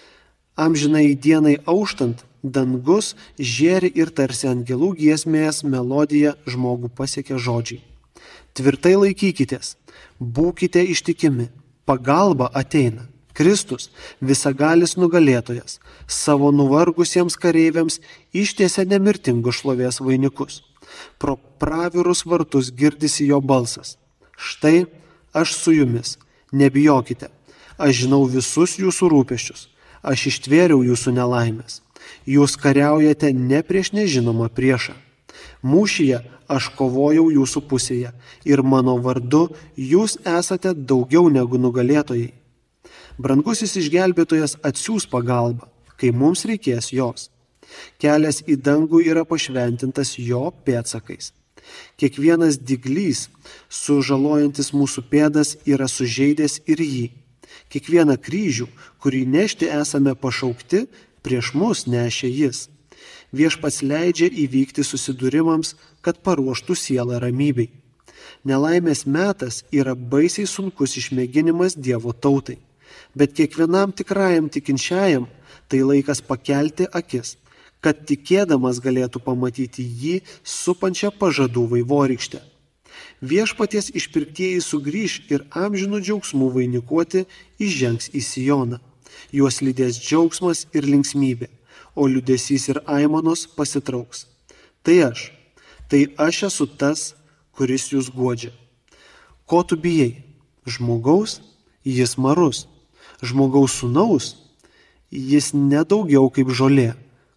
Amžinai dienai auštant, dangus žėri ir tarsi angelų giesmės melodija žmogų pasiekia žodžiai. Tvirtai laikykitės, būkite ištikimi, pagalba ateina. Kristus, visagalis nugalėtojas, savo nuvargusiems kareiviams ištiesia nemirtingos šlovės vainikus. Pro pravirus vartus girdisi jo balsas. Štai aš su jumis, nebijokite, aš žinau visus jūsų rūpesčius, aš ištvėriau jūsų nelaimės. Jūs kariaujate ne prieš nežinomą priešą. Mūšyje aš kovojau jūsų pusėje ir mano vardu jūs esate daugiau negu nugalėtojai. Brangusis išgelbėtojas atsiųs pagalbą, kai mums reikės jos. Kelias į dangų yra pašventintas jo pėdsakais. Kiekvienas dyglys, sužalojantis mūsų pėdas, yra sužeidęs ir jį. Kiekvieną kryžių, kurį nešti esame pašaukti, prieš mus nešė jis. Viešpats leidžia įvykti susidūrimams, kad paruoštų sielą ramybei. Nelaimės metas yra baisiai sunkus išmėginimas Dievo tautai. Bet kiekvienam tikrajam tikinčiajam tai laikas pakelti akis, kad tikėdamas galėtų pamatyti jį supančią pažadų vaivorykštę. Viešpaties išpirktieji sugrįš ir amžinų džiaugsmų vainikuoti įžengs į Sioną. Juos lydės džiaugsmas ir linksmybė, o liūdesys ir aimanos pasitrauks. Tai aš, tai aš esu tas, kuris jūs guodžia. Ko tu bijai? Žmogaus? Jis marus. Žmogaus sūnaus? Jis nedaugiau kaip žolė,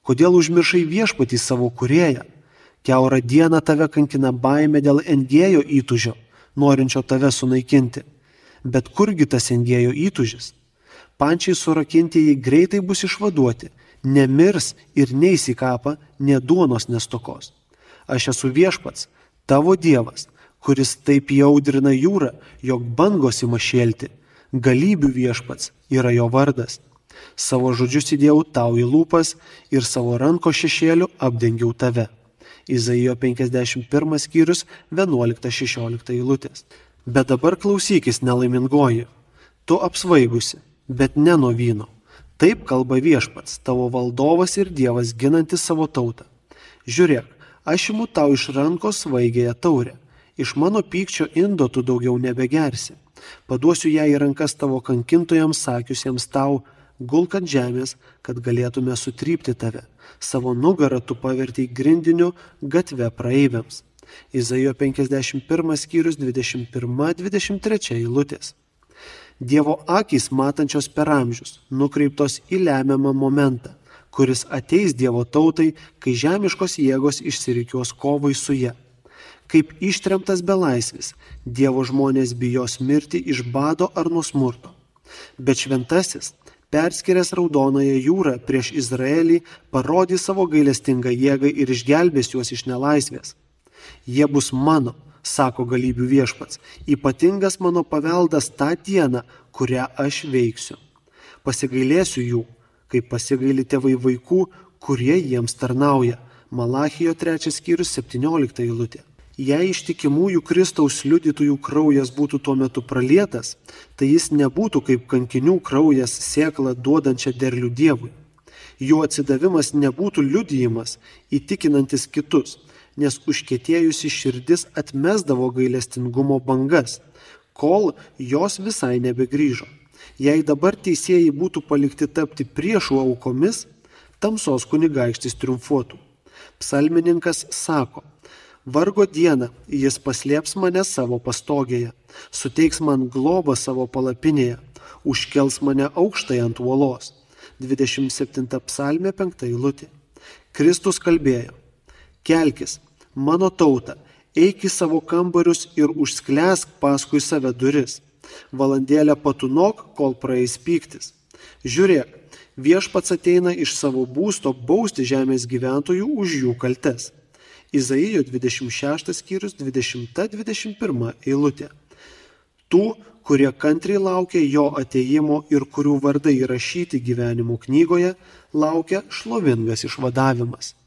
Kodėl užmiršai Viešpatį savo kūrėją? Kiaurą dieną tave kankina baimė dėl Engėjo įtūžio, norinčio tave sunaikinti. Bet kurgi tas Engėjo įtūžis? Pančiai surakintieji greitai bus išvaduoti, nemirs ir neis į kapą, nė duonos nestokos. Aš esu Viešpats, tavo Dievas, kuris taip jaudrina jūrą, jog bangos ima šėlti. Galybių Viešpats yra jo vardas. Savo žodžius įdėjau tau į lūpas ir savo ranko šešėliu apdengiau tave. Izaijo penkiasdešimt pirmas skyrius vienuolikta šešiolikta eilutės. Bet dabar klausykis, nelaimingoji. Tu apsvaigusi, bet ne nuo vyno. Taip kalba Viešpats, tavo valdovas ir Dievas ginantis savo tautą. Žiūrėk, aš imu tau iš rankos svaigėją taurę. Iš mano pykčio indo tu daugiau nebegersi. Paduosiu ją į rankas tavo kankintojams, sakiusiems tau, gulk ant žemės, kad galėtume sutrypti tave. Savo nugarą tu pavertei grindiniu gatve praeiviams. Izaijo penkiasdešimt pirmas skyrius dvidešimt pirma dvidešimt trečia eilutės. Dievo akys matančios per amžius, nukreiptos į lemiamą momentą, kuris ateis Dievo tautai, kai žemiškos jėgos išsirikiuos kovai su ja. Kaip ištremtas belaisvis, Dievo žmonės bijos mirti iš bado ar nuo smurto. Bet šventasis, perskyręs raudonąją jūrą prieš Izraelį, parodys savo gailestingą jėgą ir išgelbės juos iš nelaisvės. Jie bus mano, sako galybių Viešpats, ypatingas mano paveldas tą dieną, kurią aš veiksiu. Pasigailėsiu jų, kaip pasigaili tėvai vaikų, kurie jiems tarnauja. Malachijo trečias skyrius septyniolikta eilutė. Jei ištikimųjų Kristaus liudytojų kraujas būtų tuo metu pralietas, tai jis nebūtų kaip kankinių kraujas sėklą duodančią derlių Dievui. Jų atsidavimas nebūtų liudijimas, įtikinantis kitus, nes užkietėjusi širdis atmesdavo gailestingumo bangas, kol jos visai nebegrįžo. Jei dabar teisėjai būtų palikti tapti priešų aukomis, tamsos kunigaikštis triumfuotų. Psalmininkas sako, vargo dieną jis paslėps mane savo pastogėje, suteiks man globą savo palapinėje, užkels mane aukštai ant uolos. dvidešimt septinta psalmė penkta eilutė. Kristus kalbėjo, kelkis, mano tauta, eik į savo kambarius ir užsklesk paskui save duris. Valandėlę patunok, kol praeis pyktis. Žiūrėk, Viešpats ateina iš savo būsto bausti žemės gyventojų už jų kaltes. Izaijo dvidešimt šeštas skyrius dvidešimta dvidešimt pirma eilutė. Tų, kurie kantriai laukia jo atėjimo ir kurių vardai įrašyti gyvenimo knygoje, laukia šlovingas išvadavimas.